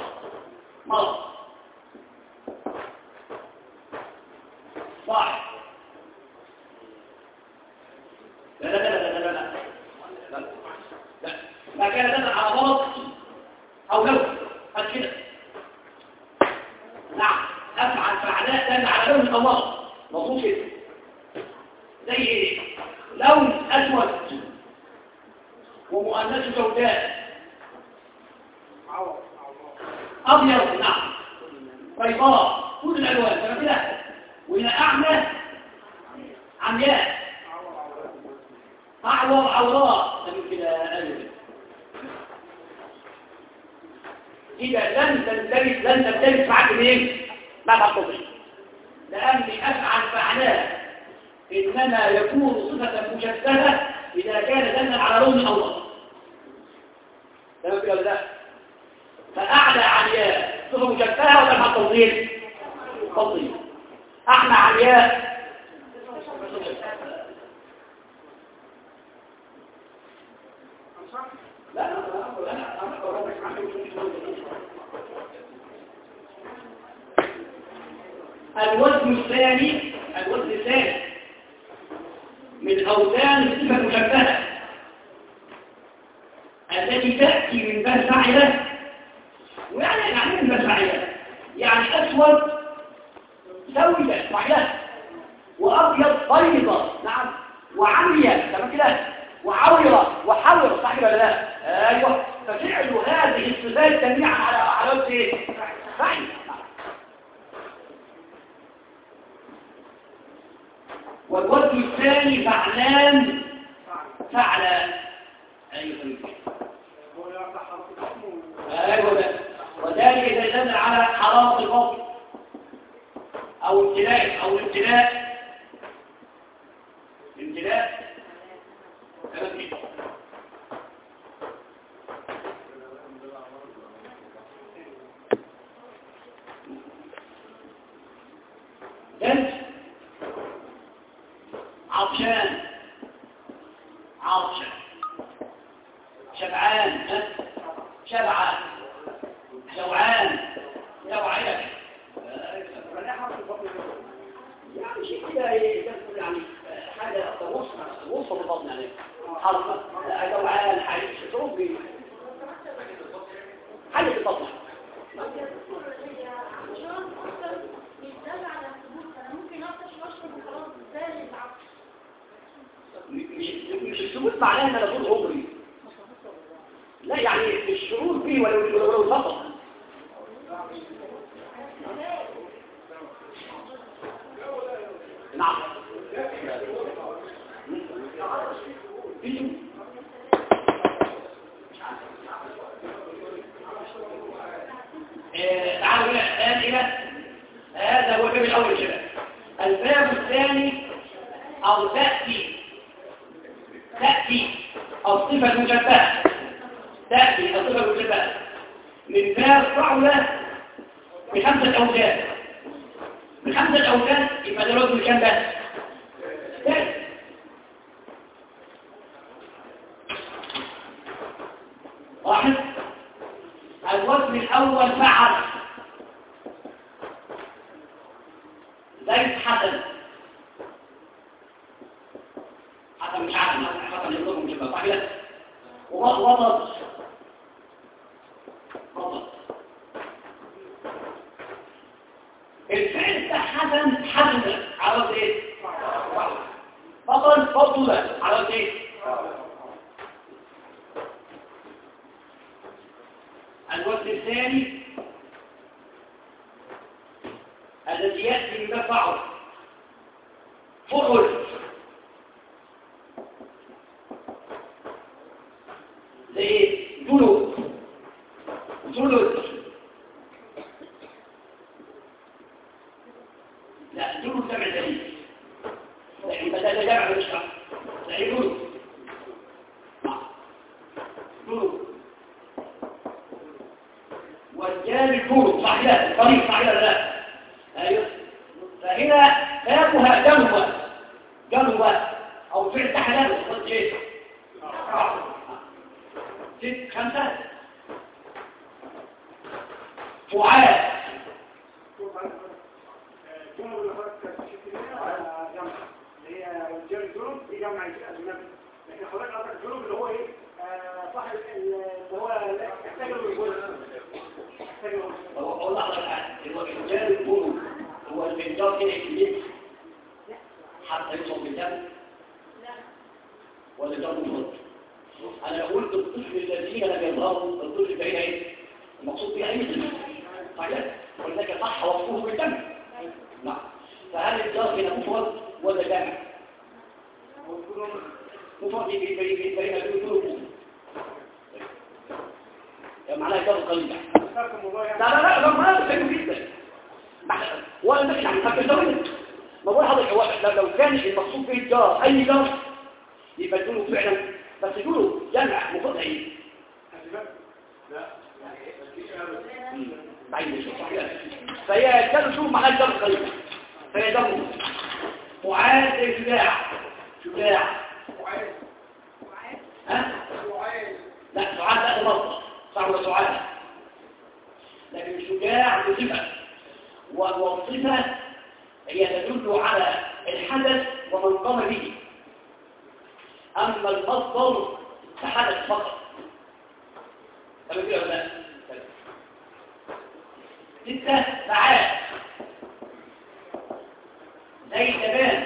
صح. لا لا لا لا لا لا لا لا، ما كان دالا على مرض أو لون كده. نعم، أفعل فعلاء دالا على لون أو مرض مظبوط كده. زي ايه؟ لون أسود ومؤنث سوداء، أبيض نعم، بيضاء، كل الألوان تمام كده. وهنا أعمى عمياء، أعور عوراء تمام كده. إذا لن تلتبس معك بإيه؟ بعد التوضيح، لأن أفعل فعلان إنما يكون صفة مشبهة إذا كان دالا على لون أو مرض. تمام كده ولا لا؟ فأعلى علياء صفة مشبهة ولا مع التوضيح؟ توضيح. أعلى علياء لا الوزن الثاني من أوزان الصفة المشبهة التي تأتي من باب فاعلة. ويعني من باب فاعلة يعني أسود سودة فاعلة، وأبيض بيضة نعم، وعمية تمام كده، وعورة وحورة صح ولا لا؟ أيوه. ففعل هذه الصفات جميعا على وجه ايه؟ فاعل. والوجه الثاني فعلان فعلا. ايوه وذلك إذا دل على حرارة الفصل أو امتلاء جلد عطشان عطشان شبعان شبعان جوعان جوعان يعني شيء كده يعني حاجة وصفة بالضبط يعني حرفة جوعان حاجة شعور حاجة بالضبط مش الثبوت معناه ان انا طول عمري لا يعني الشعور فيه ولو فقط نعم تعالوا الآن إلى هذا هو الباب الأول شباب. الباب الثاني أو تأتي الصفة المشبهة تأتي الصفة المشبهة من باب صعبة بخمسة أوجاد يبقى ده الوزن كام بس؟ ثالث واحد الوزن الأول فعل زيد حسن مش عارف حسن يطلبهم جبا صحيح ووضط الفعل بتاع حسن على ايه؟ فضل على ايه؟ الوزن الثاني الذي يأتي من مفعول فعل زي جلد لا جلد جمع دليل لكن بدل جمع بالشرع زي جلد والجال الجلد صحيح الطريق صحيح لا ايوه فهنا بابها جنوة او فعل تحلال قلت ايه 6 5 فعال يجمع الأجنبي لكن حضرتك قصدك الجنوب اللي هو ايه صاحب اللي هو يحتاج الوجود اقول لحضرتك هو الرجال الجنوب هو المقدار كده يكمل حتى يوصل بالدم ولا ده مفرط انا قلت الطفل الذين لم يظهروا الطفل بعيد ايه المقصود بها مثل صحيح ولذلك صح وصفه بالدم نعم فهل الجار هنا مفرط ولا جامع مفرد بين الجنوب معناها جار قليل لا ما بتكلم جدا ولا ده يعني هتزود ما بقول حضرتك لو كان المقصود به الجار اي جار يبقى الجنوب فعلا بس يقولوا جمع مفرد ايه لا بعيد شوف صحيح فهي كانوا شوف معناها جار قليل فهي جار معاد شجاع ها؟ لا سعاد لا مصر صعب سعاد لكن الشجاع بصفة والصفة هي تدل على الحدث ومن قام به أما المصدر فحدث فقط تمام كده ولا لا 6 ساعات زي تبان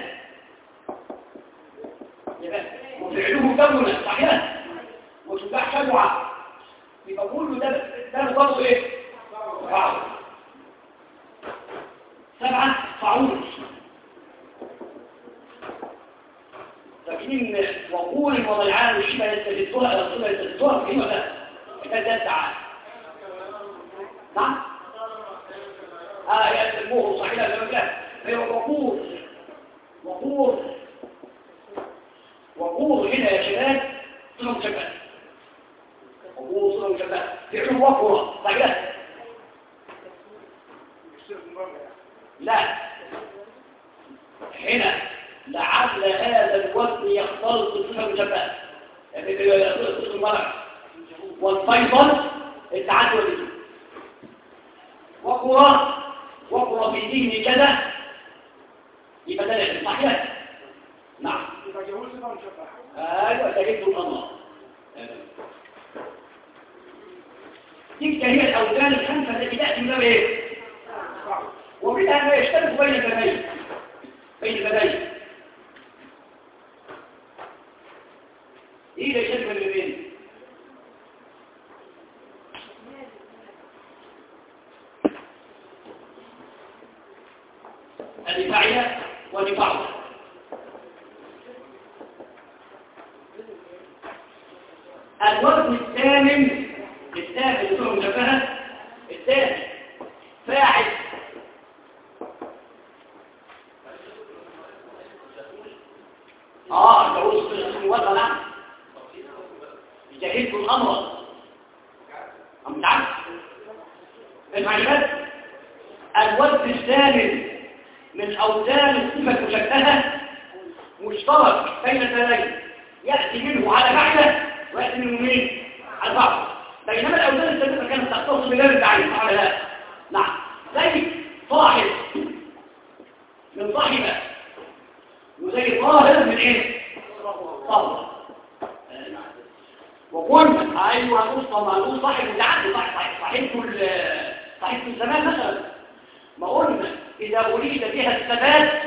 وفعله كونه صحيح وشجاع شجوعة يبقى كله ده برضه ايه؟ فعول 7 فعول لكن وقول وضيعان الشبه يستجدها الرسول يستجدها في ولا كذا تعال نعم يسموه صحيح لما كان هي وقور هنا يا شباب صلهم شباب وقور صلهم شباب فعلوا وقورة صحيح لا المرأة والفيصل التعدد والإذن وقرى في دين كذا يبقى ده صحيح. نعم يبقى جهول صفة مشبهة. ايوه تجد الامر. تلك هي الاوزان الخمسه التي تاتي من ايه؟ ومنها ما يشترك بين البنين ايه اللي يشترك بين البنين؟ الدفاعيه والدفاع. الوزن الثامن بتوع مشبهه الثامن فاعل تعوز في الوزن. نعم جهلت الامر ام تعرف المعلومات. الوزن الثامن من اوزان الصفه المشبهه مشترك بين الثلاثين ياتي منه على معنى ويأتي منه مين؟ على بعض. بينما الأوزان الثلاثة كانت تختص بغير التعريف. نعم زي صاحب من صاحبة وزي طاهر من ايه؟ طاهر. وقلنا ايوه هنقول صاحب متعدد صاحبة الزمان مثلا. ما قلنا إذا أريد بها الثبات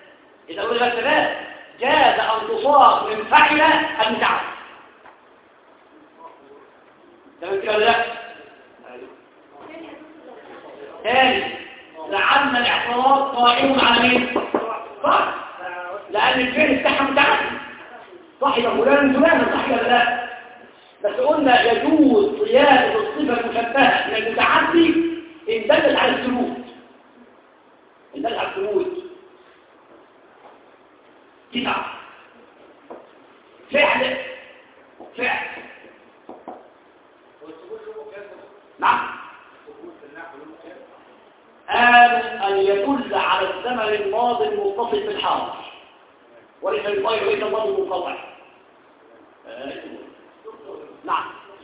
جاز أن تصاغ من فعل المتعدد. تمام كده ولا لا؟ ثاني لعل الاعتراض قائم على مين؟ صح؟ لأن الفعل بتاعها متعدد. صاحب فلان صح ولا لا؟ بس قلنا يجوز صياغة الصفة المشبهة من المتعدي إن دلت على الثبوت. تسعة فعل نعم أن يدل على الزمن الماضي المتصل بالحاضر وليس الماضي المنقطع. نعم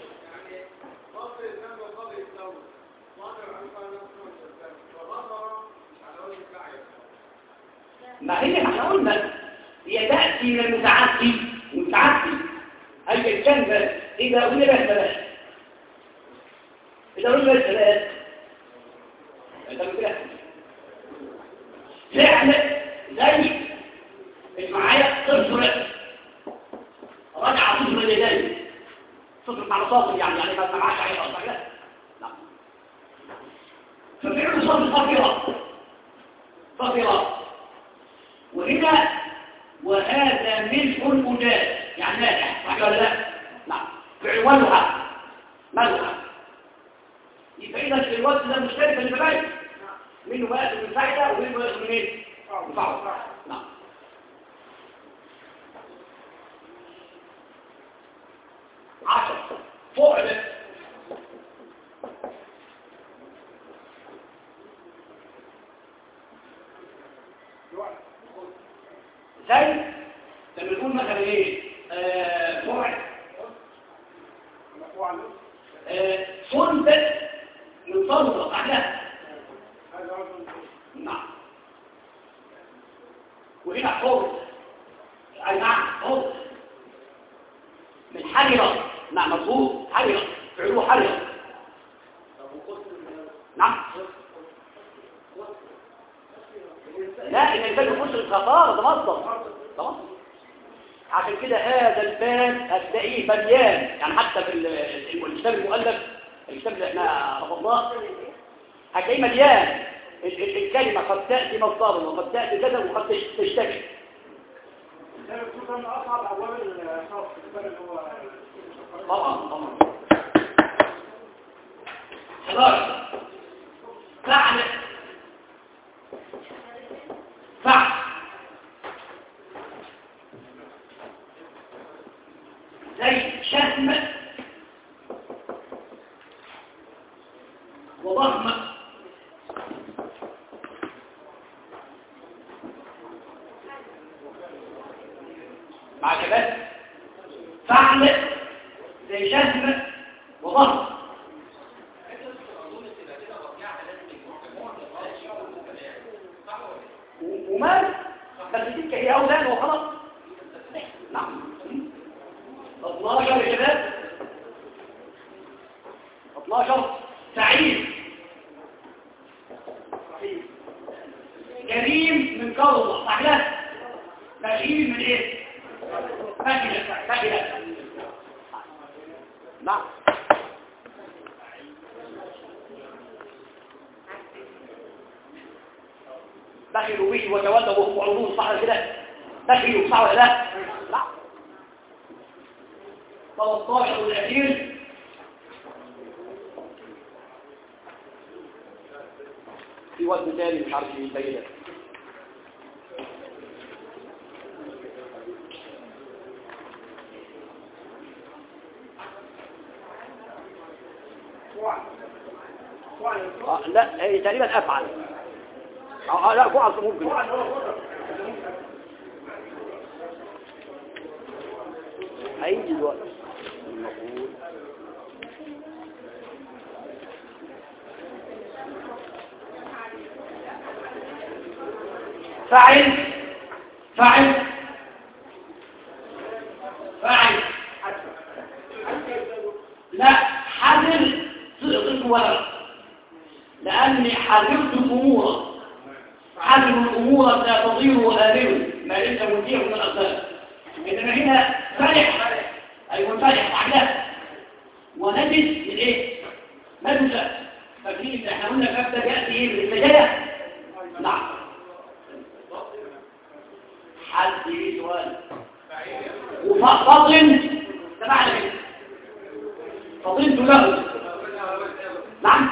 ما هي احنا قلنا هي تأتي من المتعدي أي كان بس إذا أولي بس فعل زي معايا صفر رجع صفر لدي صفر مع صفر يعني ما معاش عيطة صح لا؟ نعم ففعل صفر صفرة وهنا وهذا ملح الأجاز يعني ناجح صح ولا لا؟ نعم فعل ملحة يبقى إذا الوزن ده مشترك في الباقي منه بقى من فايدة ومنه بقى من ايه؟ مفعول. نعم عشر فعل زي لما نقول مثلا ايه صلب من صلبة بعدها. نعم وهنا حر أي نعم حر من حررة. نعم مظبوط حررة فعلوه حررة. نعم لا الإنسان يخش الخطارة ده مصدر. عشان كده هذا الباب هتلاقيه مليان يعني حتى في الكتاب المؤلف الكتاب اللي احنا رفضناه هتلاقيه مليان. الكلمة قد تأتي مصدرا وقد تأتي كذا وقد تشتكي. ده بيكون من أصعب أبواب الصرف اللي هو طبعا 11 فعل زي شتم وضخم مع كبات فعل ومال بس تلك هي أولاد وخلاص. نعم 12 يا شباب 12 سعيد كريم من كرم صح لا بخيل من ايه فاكهة نعم بخلوا به وتولوا وهم معرضون صح كده بخلوا صح ولا لا 13 الأخير في وزن تاني مش عارف يبين لك لا هي تقريبا أفعل لا فعل ممكن هيجي دلوقتي فاعل فاعل فاعل لا حذر صيغة ولا لأني حذرت الأمور حذر الأمور لا تضير وآمن ما ليس مذيع من الأسباب إنما هنا فرح أي منفتح وعلا ونجد من إيه؟ مدرسة ففيه احنا قلنا فبدأ يأتي إيه من البداية نعم حد ليه سؤال وفضل تبعنا كده فضلت له نعم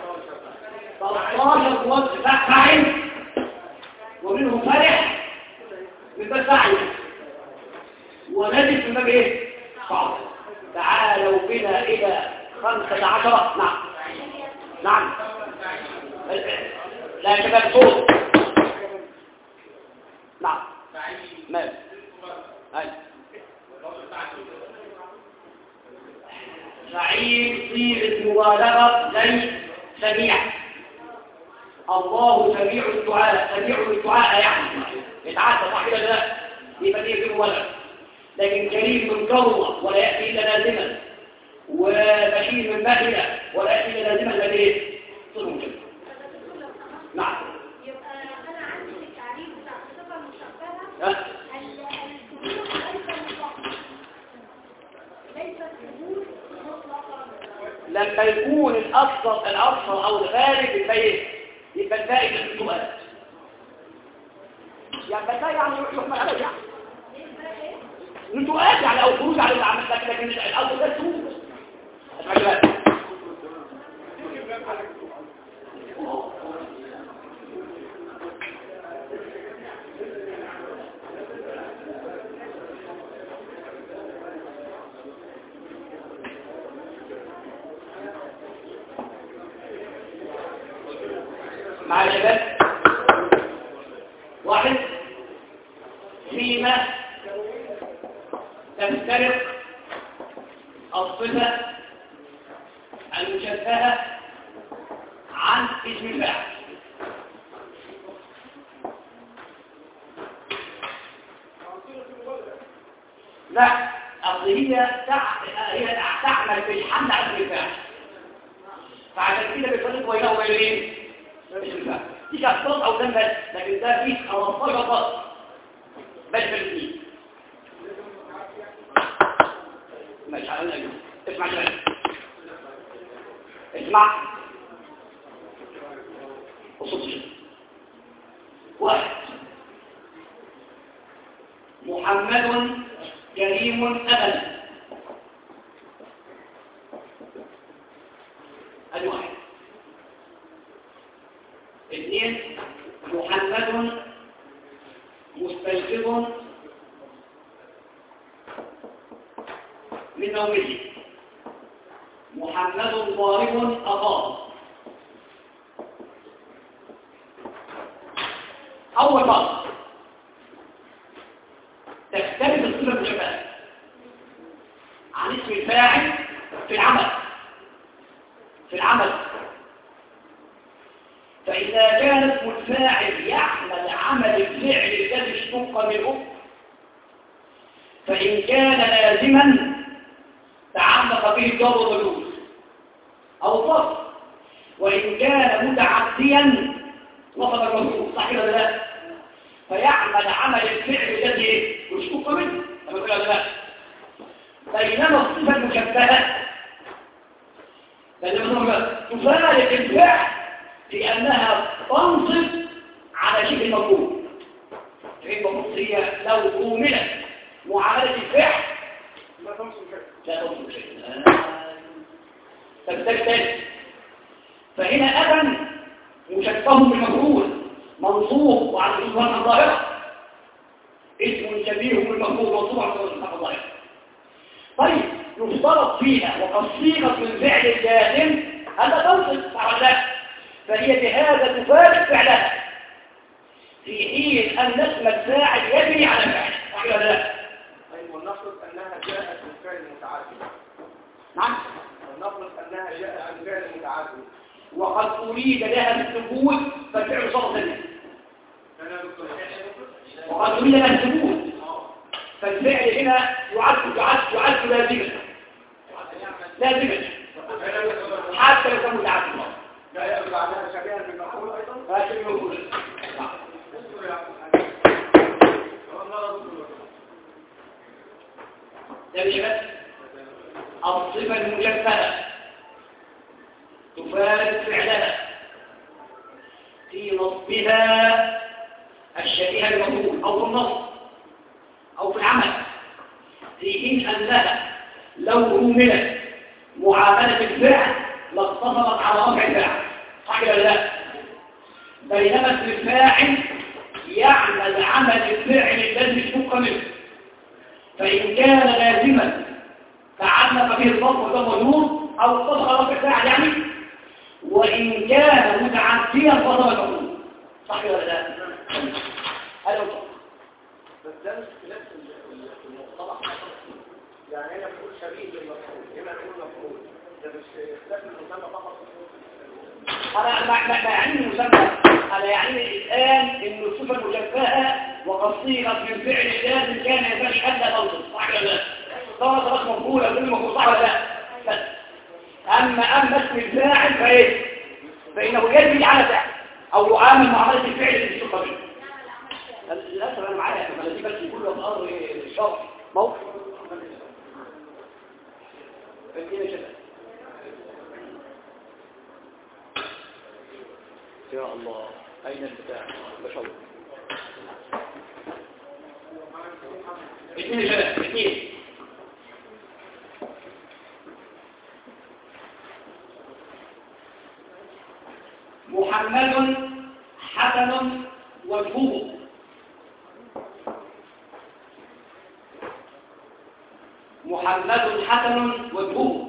13 وقت فاعل ومنهم فرح من باب فاعل ونجد في باب ايه صعب تعالوا بنا الى 15 نعم نعم لا شباب صوت نعم مال هاي سعيد صيغة مبالغة زي سميع الله سميع الدعاء سميع الدعاء يعني يتعدى صح كده لا يبقى دي في مبالغة لكن كريم من كرمة ولا يأتي إلا لازما وبشير من باهلة ولا يأتي إلا لازما لديه صلهم كده نعم يبقى أنا عندي التعريف بتاع الصفة المشبهة لما يكون الأكثر أو الغالب يبقى الفائد في السؤال يعني الفائد يعني يحمل عليه يعني السؤال يعني أو خروج على العمل لكن الأول ده سهول مع الشباب واحد فيما تفترق الصفة المشبهة عن اسم الفاعل لا أصل هي تعمل في الحمل على اسم الفاعل فعشان كده بيفرق بينه وبين اسم الفاعل دي كانت أو دم بس لكن ده فيه 15 خط بس في الاثنين ماشي على الأجل اسمع كلام اسمع وصوتي واحد محمد كريم أبدا ادي واحد اثنين محمد مستيقظ من نومه محمد ضارب أخاه أول مرة تختلف الصفة المشبهة عن اسم الفاعل في العمل فإذا كان اسم الفاعل يحمل عمل الفعل الذي اشتق منه، فإن كان لازما تعلق به الجر والمجرور أو الظرف، وإن كان متعديا وصف المجرور، صح ولا لا؟ فيعمل عمل الفعل الذي يشتق منه، ولا لا؟ بينما الصفة المشبهة تفارق الفعل في أنها تنصب على شبه المفعول. شبه المفعول هي لو كوملت معاملة الفعل لا تنصب شيء. تبتدئ فهنا أبا مشبه بالمفعول منصوب وعلى الإظهار الظاهرة، اسم شبيه بالمفعول منصوب على الإظهار الظاهرة. طيب يفترض فيها وقد صيغت من فعل الجازم هذا تنصب على ذلك، فهي بهذا تفارق فعلها في حين أن اسم الفاعل يجري على فعل، صح ولا لا؟ أي ونفرض أنها جاءت من فعل متعدد. نعم. ونفرض أنها جاءت من فعل متعدد وقد أريد لها الثبوت فالفعل صار ثانيا. وقد أريد لها الثبوت فالفعل هنا يعد لازما حتى لو كان متعددا. لا يأخذ بعدها شبيها بالمفعول أيضا. فاشل المفعول. تمام. الصفة المشبهة تفارق فعلها في نصبها الشبيه بالمفعول أو في النصب أو في العمل، في حين أنها لو عملت معاملة الفعل لاقتصرت على رفع الفاعل، صح ولا لا؟ بينما اسم الفاعل يعمل عمل الفعل الذي اشتق منه، فإن كان لازما تعلق به الظرف والمجرور أو اقتصر رفع الفاعل يعني، وإن كان متعديا فضل المفعول، صح ولا لا؟ هذا هو بس ده مش اختلاف في المصطلح، يعني هنا بنقول شبيه بالمفعول، هنا بنقول مفعول، ده مش اختلاف المسمى فقط. أنا ما يعني المسمى، أنا يعني الآن إن الصفة المشبهة وقد صيغت من فعل لازم كان ينبغي ألا تنصب، صح ولا لا؟ طبعا خلاص مفعولة كل مفعول، صح ولا لا؟ بس أما اسم الفاعل فإيه؟ فإنه يجري على فعل أو يعامل معاملة الفعل اللي بيشتق منه. للأسف أنا معايا دي بس كله في أرض الشرع موقف فكينا كده يا الله. أين البتاع؟ بشوف اثنين شباب اثنين. محمد حسن وجهه. محمد حسن وجهه.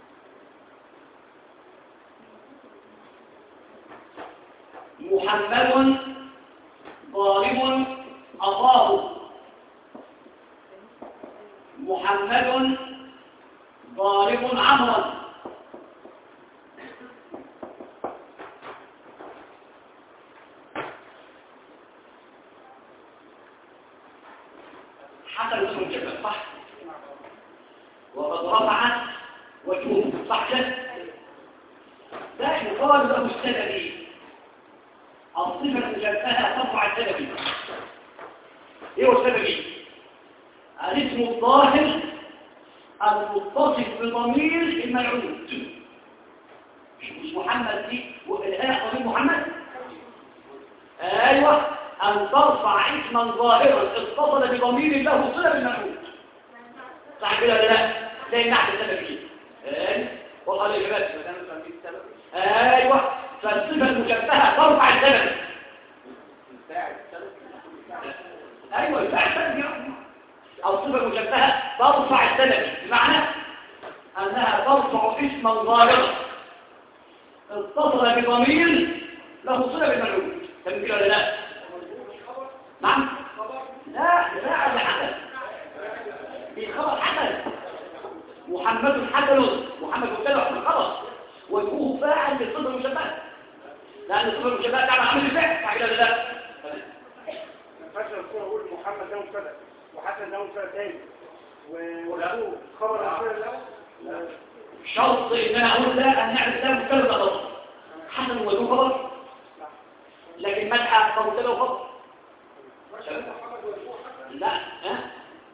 محمد ضارب أخاه. محمد ضارب عمرا. حسن اسم الجبل، صح؟ وقد رفعت وجهه، صح كده؟ ده يقال له السببي. الصفة المشبهة ترفع السببي. ايه هو السببي؟ الاسم الظاهر المتصف بضمير المنعوت. مش محمد دي والآن ضمير محمد؟ ايوه، ان ترفع اسما ظاهرا اتصل بضمير له صلة بالمنعوت، صح كده ولا لا؟ زي النحو السببي. وقال يا شباب ايوه، فالصفة المشبهة ترفع السبب. ايوه الفاعل السبب او الصفة المشبهة ترفع السبب، بمعنى انها ترفع اسما ظاهرا اتصل بضمير له صلة بالمنعوت. تمام كده ولا لا؟ نعم؟ لا لا حسن بخبر حسن. محمد حسن، محمد مبتدأ خلاص، وجهه فاعل بالصفة المشبهة. لأن الصفة المشبهة تعمل عمل الفعل صح كده ولا لا؟ تمام. ما ينفعش اقول محمد ده مبتدا وحسن ده مبتدا تاني وأبوه خبر المبتدا الأول. شرط إن أنا أقول لا أن نعرف ده مبتدا خبر حسن وذو خبر لكن مدحة مبتدا وخبر لا ها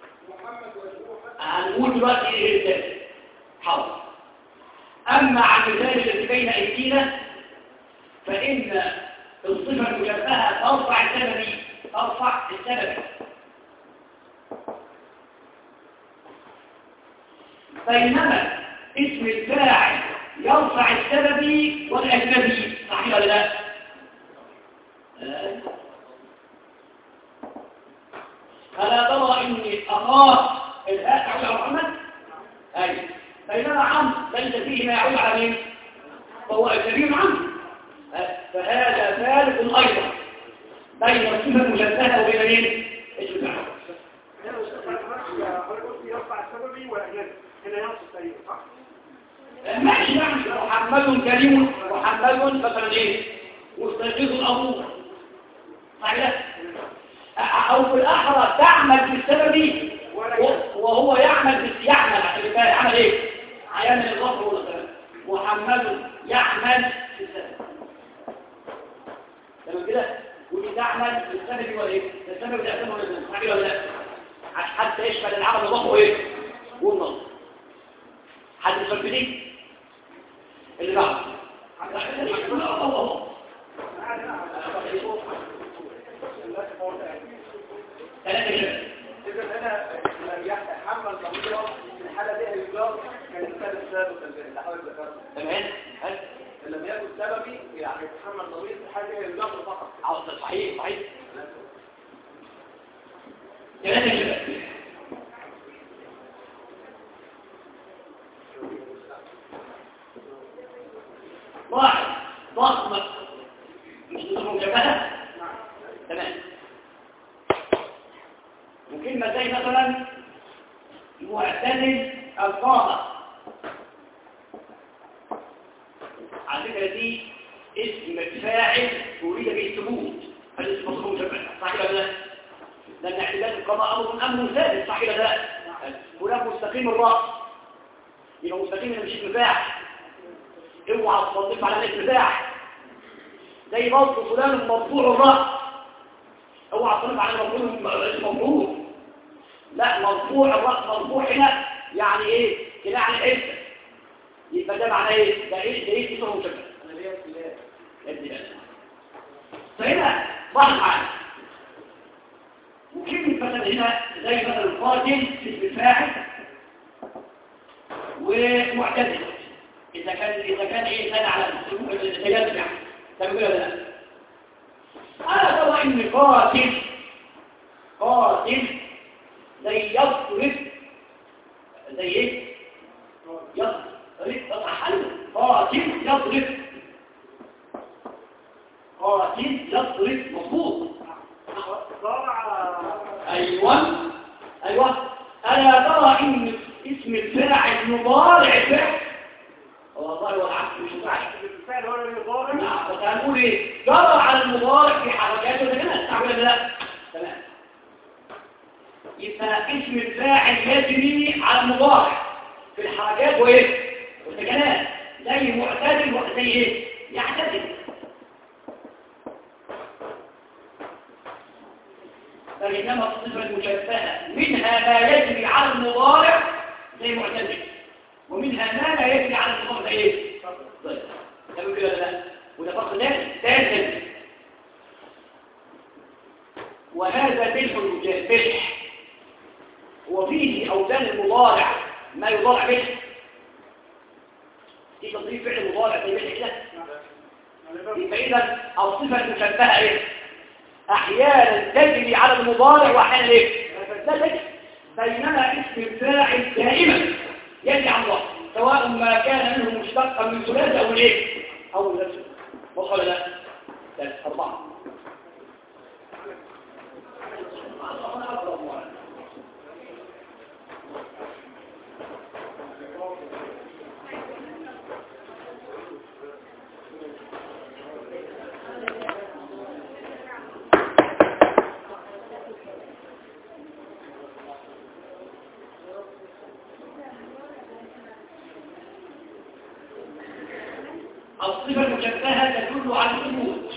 هنقول دلوقتي ايه الثالث حاضر. اما عن المثال الذي بين ايدينا فان الصفه المشبهه ترفع السبب بينما اسم الفاعل يرفع السبب والاجنبي صحيح ولا لا؟ ألا ترى إني أخاف الهاء تعود على محمد؟ أي بينما عمرو ليس فيه ما يعود على مين؟ فهو أجنبي عنه فهذا فارق أيضا بين الصفة المشبهة وبين مين؟ اسم الفاعل. يرفع السببي والأجنبي هنا ينص السيد صح؟ ماشي يعني محمد كريم محمد مثلا إيه؟ مستيقظ أبوه صحيح؟ أو في الأحرى تعمل بالسبب وهو يعمل يعمل إيه؟ عيان الغفر والسبب محمد يعمل بالسبب تمام كده؟ ودي تعمل بالسبب وإيه؟ السبب اللي أسمه الإنسان صحيح ولا لا؟ حتى يشمل العمل الغفر وإيه؟ والنصر حد يفهم بدي؟ اللي بعد إذا أنا لم يتحمل ضميره في الحالة دي الإجراء كان السبب السابق اللي حاول ذكره. تمام؟ لم يكن سببي يعني يتحمل ضمير في الحالة دي الإجراء فقط. صحيح. ثلاثة شباب. واحد ضخمة مش ضخمة مجبهة؟ تمام. وكلمة زي مثلا معتدل القامة على فكرة دي اسم فاعل أريد به الثبوت فالاسم مصروف مجبهة صح كده لا؟ لأن اعتدال القامة أمر ثابت صح كده لا؟ فلان مستقيم الرأس يبقى مستقيم مش اسم فاعل اوعى تصدق على الاسم فاعل زي برضه فلان مرفوع الرأس اوعى تصدق على المفعول لا مرفوع الرأس مرفوع هنا يعني ايه كده يعني حته يبقى ده معناه ايه ده ايه اسمه مشبه انا ليا ابن فهنا لاحظ معايا وكلمه مثلا هنا زي مثلا القاتل اسم الفاعل ومعتدل اذا كان ايه ثاني على التجاوز يعني تقول ولا لا انا طبعا ان قاتل زي يضرب زي ايه يضرب حل قاتل يضرب مظبوط ايوه الا ترى ان اسم الفاعل مضارع فعل والله والعكس مش مضارع الفعل هو المضارع نعم بس هنقول ايه جرى على المضارع في حركاته ده كده استعمل ولا لا تمام يبقى اسم الفاعل يجري على المضارع في الحركات وايه والسكنات زي معتدل وزي ايه يعتدل فإنما الصفة المشبهة منها ما يجري على المضارع زي معتدل ومنها ما لا يجري على المضارع زي ايه تمام كده لا وده فرق ثالث وهذا بلح وفيه أوزان المضارع ما يضارع به في تضريب فعل مضارع زي بلح كده يبقى إذا الصفة المشبهة ايه احيانا تجري على المضارع واحيانا ايه لا تجري بينما اسم الفاعل دائما يجري على الله سواء ما كان منه مشتقا من ثلاثه او ايه او نفسه وصل لا ثلاث اربعه المشبهة تدل على الثبوت.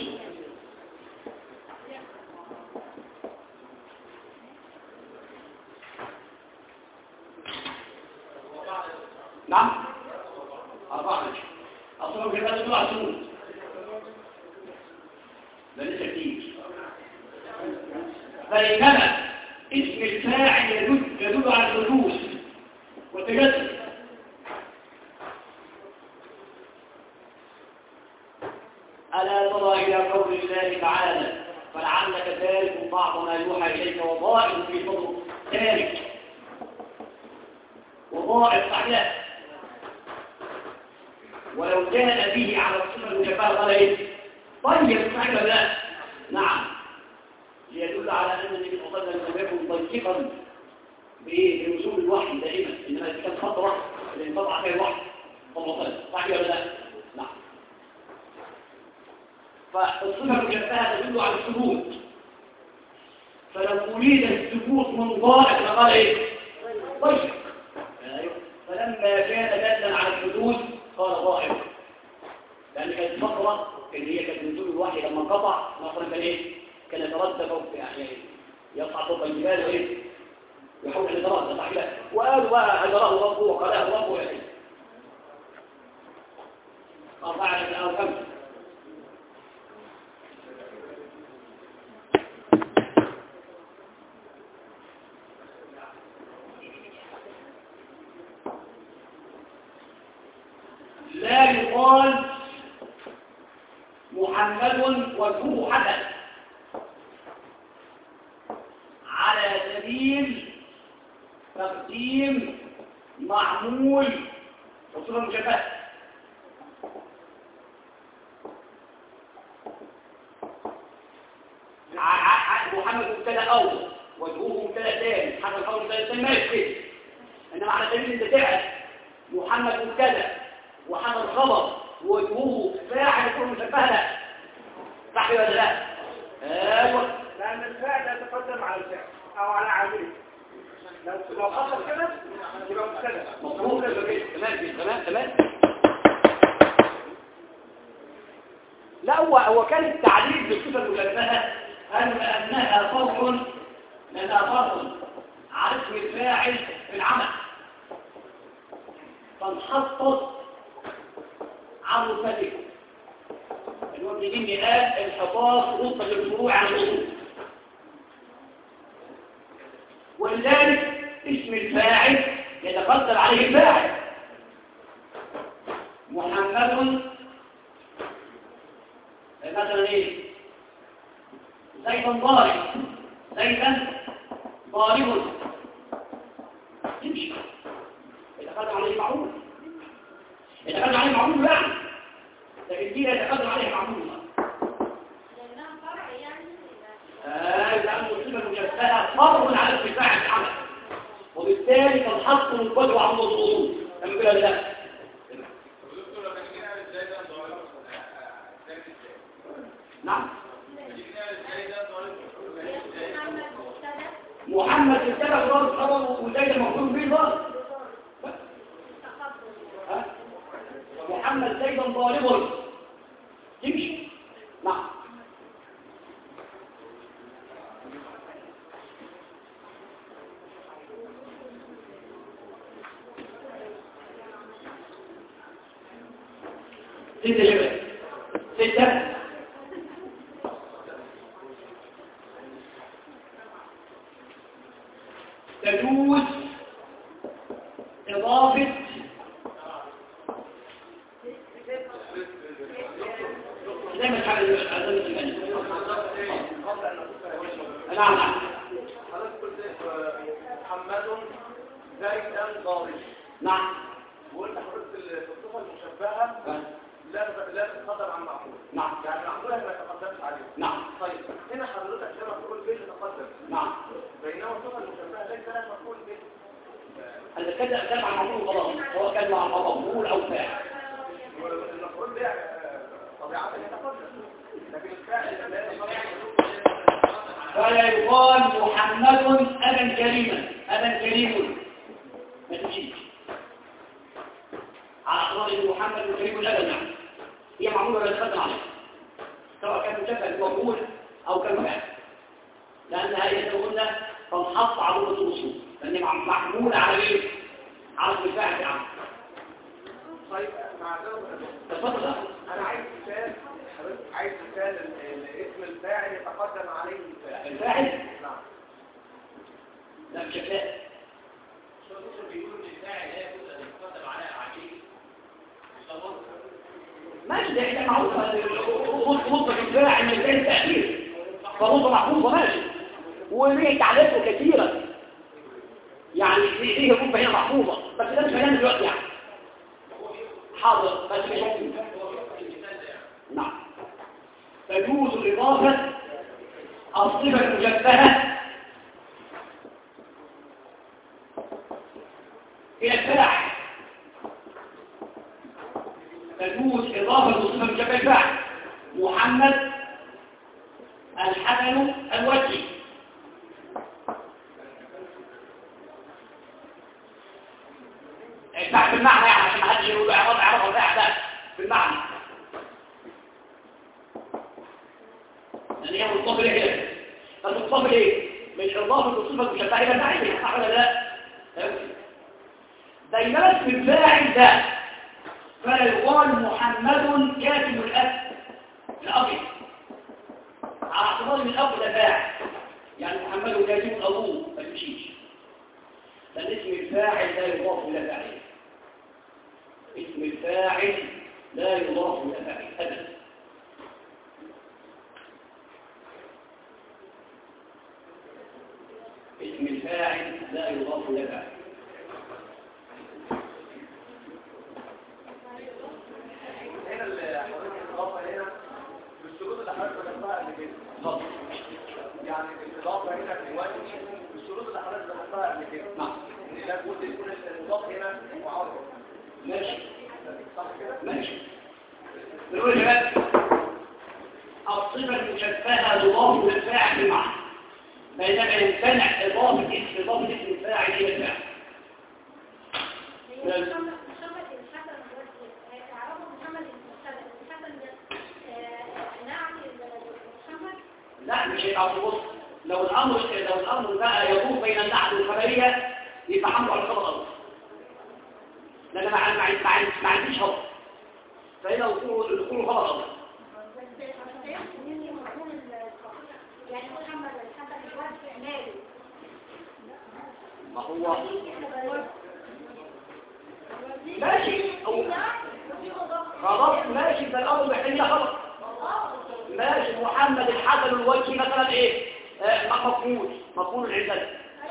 نعم 4 الصفة المشبهة تدل على الثبوت لا لسه كتير. بينما اسم الفاعل يدل على الحدوث والتجسد. ألا ترى إلى قول الله تعالى فلعلك تارك بعض ما يوحى إليك وضائع في صدرك تارك وضائع صحيح ولو كان به على الصفة المشبهة قال إيه؟ طيب صحيح لا؟ نعم ليدل على أن النبي صلى الله عليه وسلم لم يكن ضيقا بنزول الوحي دائما، إنما إذا كان فترة لانقطع فيها الوحي صلى الله عليه وسلم صحيح ولا لا؟ نعم. فالصفة المشبهة تدل على الثبوت، فلو أريد الثبوت من ضائع فقال إيه؟ ضيق. فلما كان دالا على الحدوث قال ضائع، لأن كانت فترة اللي هي كانت نزول الوحي لما انقطع مثلا كان إيه؟ كان يتردد يعني يصعد فوق الجبال وإيه؟ يحاول أن يتردد صحيح، وقالوا بقى أجره ربه وقاله ربه يعني 4 أو 5. لا يقال محمد وجهه حسن على سبيل تقديم معمول وصفة مشبهة. محمد مبتدا اول وجهه مبتدا ثاني حسن اول مبتدا ثاني ما يشبه، انما على سبيل انت تعرف محمد مبتدا وحمل خبر وجهه فاعل يكون مشبه لا صح ولا لا؟ ايوه لأن الفعل يتقدم على الفعل أو على عامله. لو حصل كده يبقى مبتدا. مظبوط تمام. لا هو كان التعليل بالصفة المشبهة أنها فرق على اسم الفاعل في العمل فانحطت عن رتبته. الوقت دي قال انحطاط رتبة الفروع عن الأصول، ولذلك اسم الفاعل يتقدر عليه الفاعل. محمد مثلا ايه؟ زيدا ضارب يمشي يتقدر عليه معروف يتقدر عليه معروف يعني، لكن دي لا يتقدر عليه معروف لأنها فرع يعني لأن الصفة المشبهة فرع على ارتفاع العمل، وبالتالي تنحط القدوة عن الوصول لما كده لا. نعم محمد اتبع ضرب خبر وزيد مفعول به ضرب محمد زيدا ضارب تمشي. نعم ستة تجوز إضافة زي ما تعمل نعم حضرتك قلت محمد زيدا ضارب. نعم وقلت حضرتك الصفة المشبهة لا تتقدم عن معقول. نعم يعني معقولها ما يتقدمش عليه. نعم طيب هنا حضرتك لما تقول به تتقدم. نعم بينما الصفة المشبهة ليس لها مفعول به. هذا كده مع المفعول خلاص، سواء كان مع مفعول او فاعل. المفعول به طبيعة يتقدم، لكن الفاعل لا يتقدم. فلا يقال محمد أبا كريما كريم ما تمشيش على اعتبار ان محمد كريم الأبد يعني هي معمولة ولا تقدم عليها سواء كان مشبه بالمفعول أو كان فاعل لأنها هي زي ما قلنا تنحط عروضة الوصول لأن معمولة على ايه؟ على الفاعل يعني. طيب معذرة تفضل. انا عايز مثال حضرتك عايز مثال اسم الفاعل يتقدم عليه الفاعل. الفاعل؟ نعم. لا مش هتلاقي. بيقولوا ان الفاعل لا يجوز ان يتقدم عليه عقيل. ماشي ده احنا معروف مطلق الفاعل من الفعل التأخير فمطلق محفوظة ماشي وليه تعليقه كثيرا يعني ليه يكون هنا محفوظة بس ده مش هيعمل دلوقتي يعني حاضر بس مش ممكن. نعم تجوز إضافة الصفة المشبهة إلى الفاعل تجوز إضافة الصفة المشبهة الفاعل محمد الحسن الوجهي الفاعل في المعنى يعني عشان ما حدش يقول اعرف الفاعل ده في المعنى لأن هي مضاف إليه كده فالمضاف إليه مش إضافة الصفة المشبهة إلى الفاعل صح ولا لا؟ بينما اسم الفاعل ده فلا يقال محمد كاتب الأب على اعتبار ان الأب ده فاعل يعني محمد كاتب أبوه ما تمشيش لأن اسم الفاعل لا يضاف إلى فاعله اسم الفاعل لا يضاف إلى فاعله أبدا اسم الفاعل لا يضاف إلى فاعله بالشروط اللي حضرتك ذكرتها قبل كده. يعني الاضافه هنا في الوجه بالشروط اللي حضرتك ذكرتها قبل كده. نعم. ان لابد يكون المضاف هنا معرض. ماشي. صح كده؟ ماشي. نقول بقى الصفه المشبهه تضاف الى الفاعل بالمعنى. بينما يمتنع اضافه اسم الفاعل الى الفاعل. لا مش هيبقى بص لو الامر بقى يضوف بين النعت والخبريه يبقى حمله على الخبر الاول لان ما عنديش خبر فهنا الدخول خبر اول يعني محمد الحسن الوجه ماله ما هو ماشي خلاص ماشي ده الامر محتاج خبر ماشي محمد الحسن الوجهي مثلا ايه مفعول العزة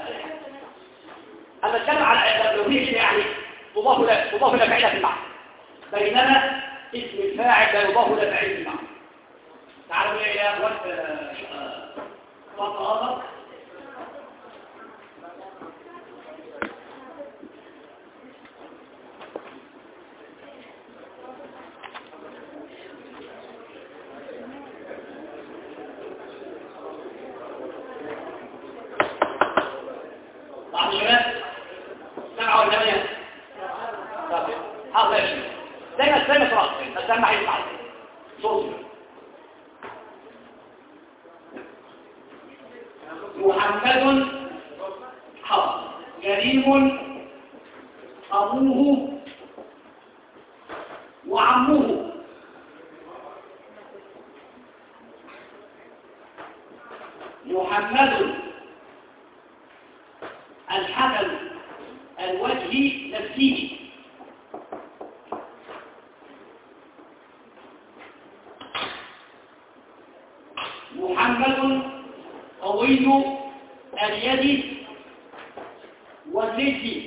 انا اتكلم على لو هي يعني مضاف الى فعل في المعنى بينما اسم الفاعل لا يضاف الى فعل في المعنى تعالوا يا اخوان اخر محمد حق كريم أبوه وعمه محمد الحسن الوجهي نفسه محمد قوي اليد والرجل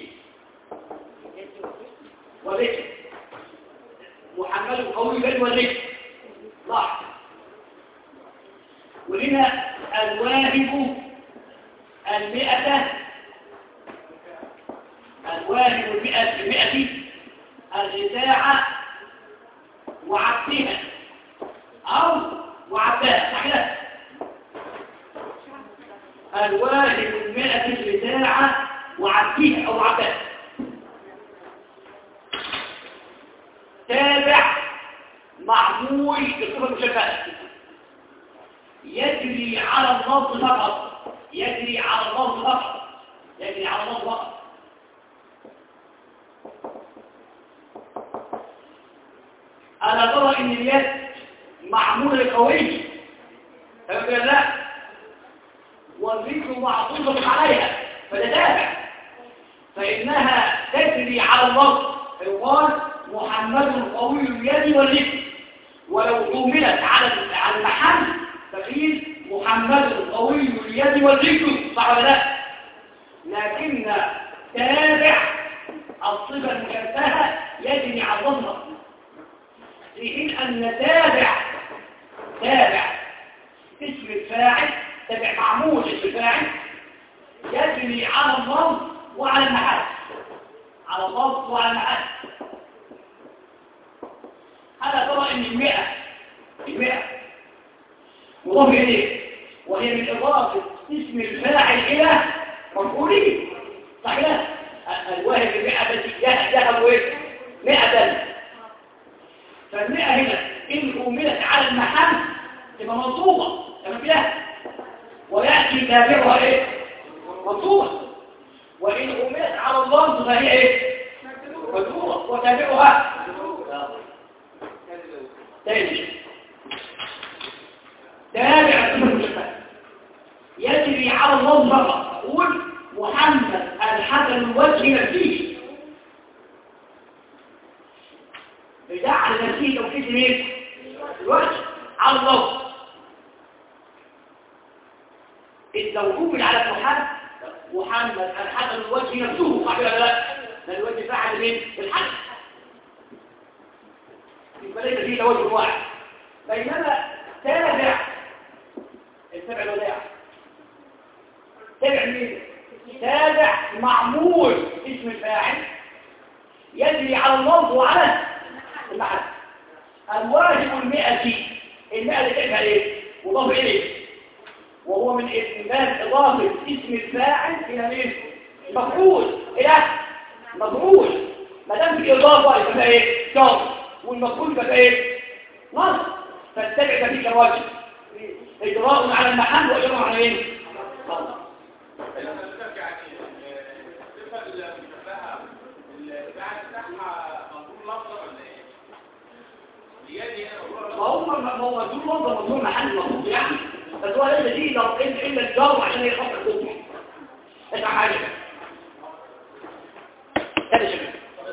محمد قوي اليد والرجل صح ولنا الواهب المئة الرزاعة وعبدها أو وعبدها صحيح الواهب المئة الرزاعة وعبدها أو عبدها تابع مع الصفة المشبهة يجري على اللفظ فقط يجري على اللفظ فقط يجري على اللفظ فقط ألا ترى إن اليد معمولة قوية فقال لا والذكر معطوفة عليها فتتابع فإنها تجري على اللفظ فيقال محمد قوي اليد والرجل ولو حملت على المحل فقيل محمد قوي اليد والرجل صح ولا لا لكن تابع الصفة المشبهة يجري على اللفظ في حين أن تابع اسم الفاعل تابع معمول اسم الفاعل يجري على اللفظ وعلى المحل على اللفظ وعلى المحل ألا ترى أن المئة مضاف إليه وهي من إضافة اسم الفاعل إلى مفعوله صحيح الواهب المئة التي ذهب إيه 100 فالمئة هنا إن أملت على المحل تبقى منصوبة تمام كده ويأتي تابعها إيه منصوبة وإن أملت على اللفظ فهي إيه منصوبة وتابعها تابع الصفة المشبهة يجري على اللفظ فقط أقول محمد الحسن الوجه نفسه بجعل نفسه توكيد ايه الوجه على اللفظ لو قومل على المحمد محمد الحسن الوجه نفسه صح ولا لا ده الوجه فعل مين الحسن يبقى ليس فيه توجه واحد بينما تابع التابع الوداع تابع مين تابع معمول اسم الفاعل يجري على اللفظ وعلى المحل الواجب المئة اللي تبقى ايه مضاف اليه وهو من باب اضافه اسم الفاعل الى ايه مفعول الى مفعول ما دام في اضافه يبقى ايه شرط والمفعول يبقى ايه نص فالتبع فيه كواجب اجراء على المحل واجراء على ايه ما هو دول منظر مظهور محل مظهور يعني بس هو لازم دي لو الا الجار عشان يخفف الكوبي اسمع حاجه ده شكل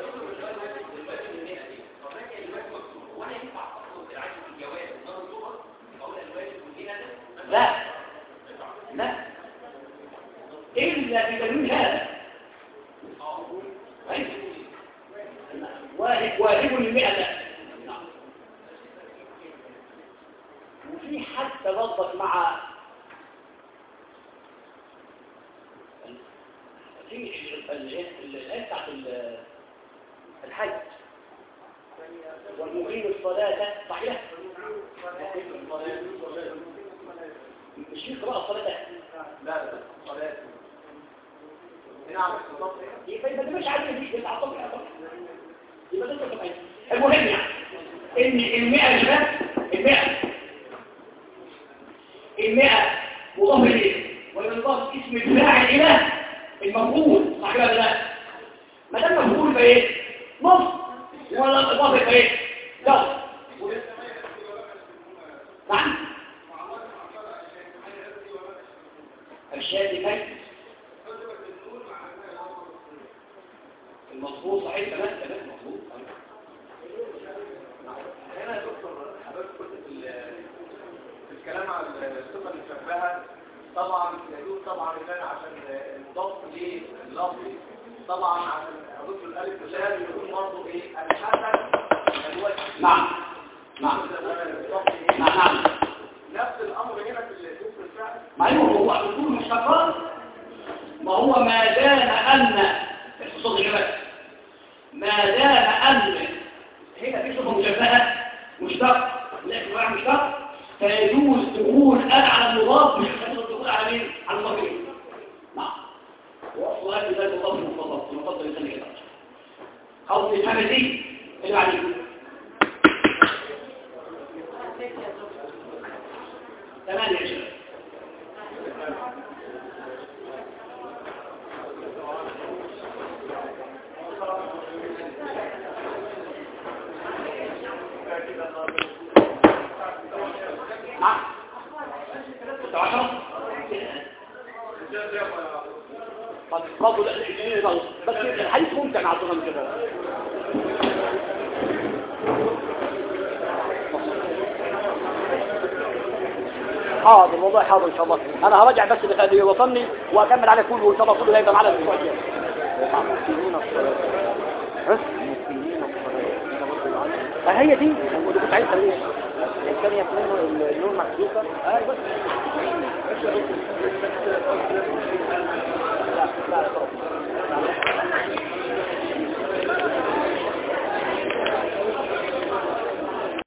لا الا بدليل هذا واجب للمئة وفي حتى وضح مع في الآية بتاعت الحج والمقيم الصلاة صحيح؟ مش في قراءة الصلاة لا الصلاة نعم يبقى ده مش عارف دي بتعطل يبقى ده طبيعي المهم يعني ان المئة شباب المئة مضاف اليه ويضاف اسم الفاعل الى المفعول صح ولا لا ما دام مفعول يبقى ايه نص ولا اضافه يبقى ايه لا نعم الشاذ كيف المظبوط صحيح تمام مظبوط هنا يا دكتور حضرتك قلت في الكلام عن الصفه المشبهه طبعا يجوز طبعا ان انا عشان المضاف ليه اللفظي طبعا عشان اضيف الالف واللام يكون برضه ايه الحسن الوجه نعم نفس الامر هنا في الاسم الفعل ما هو اصول مشتقات ما هو ما دام ان الصوت جبل ما دام ان هنا في صفه مشبهه مشتق لكن واحد مشتق فيجوز دخول انا على المضاف مش الدخول على مين على المضاف نعم واصلا ذات المضاف المفضل الانسان كده او في الحمدي اللي عليه 28. نعم 16 قد قبل بس الحديث ممتع مع الظلم كده. حاضر الموضوع حاضر ان شاء الله. انا هرجع بس اللي وصلني واكمل على كله وان شاء الله كله هيبقى معانا الاسبوع الجاي. هي دي اللي كنت عايز اقولها. الثانيه منه النور محذوفه. ايوه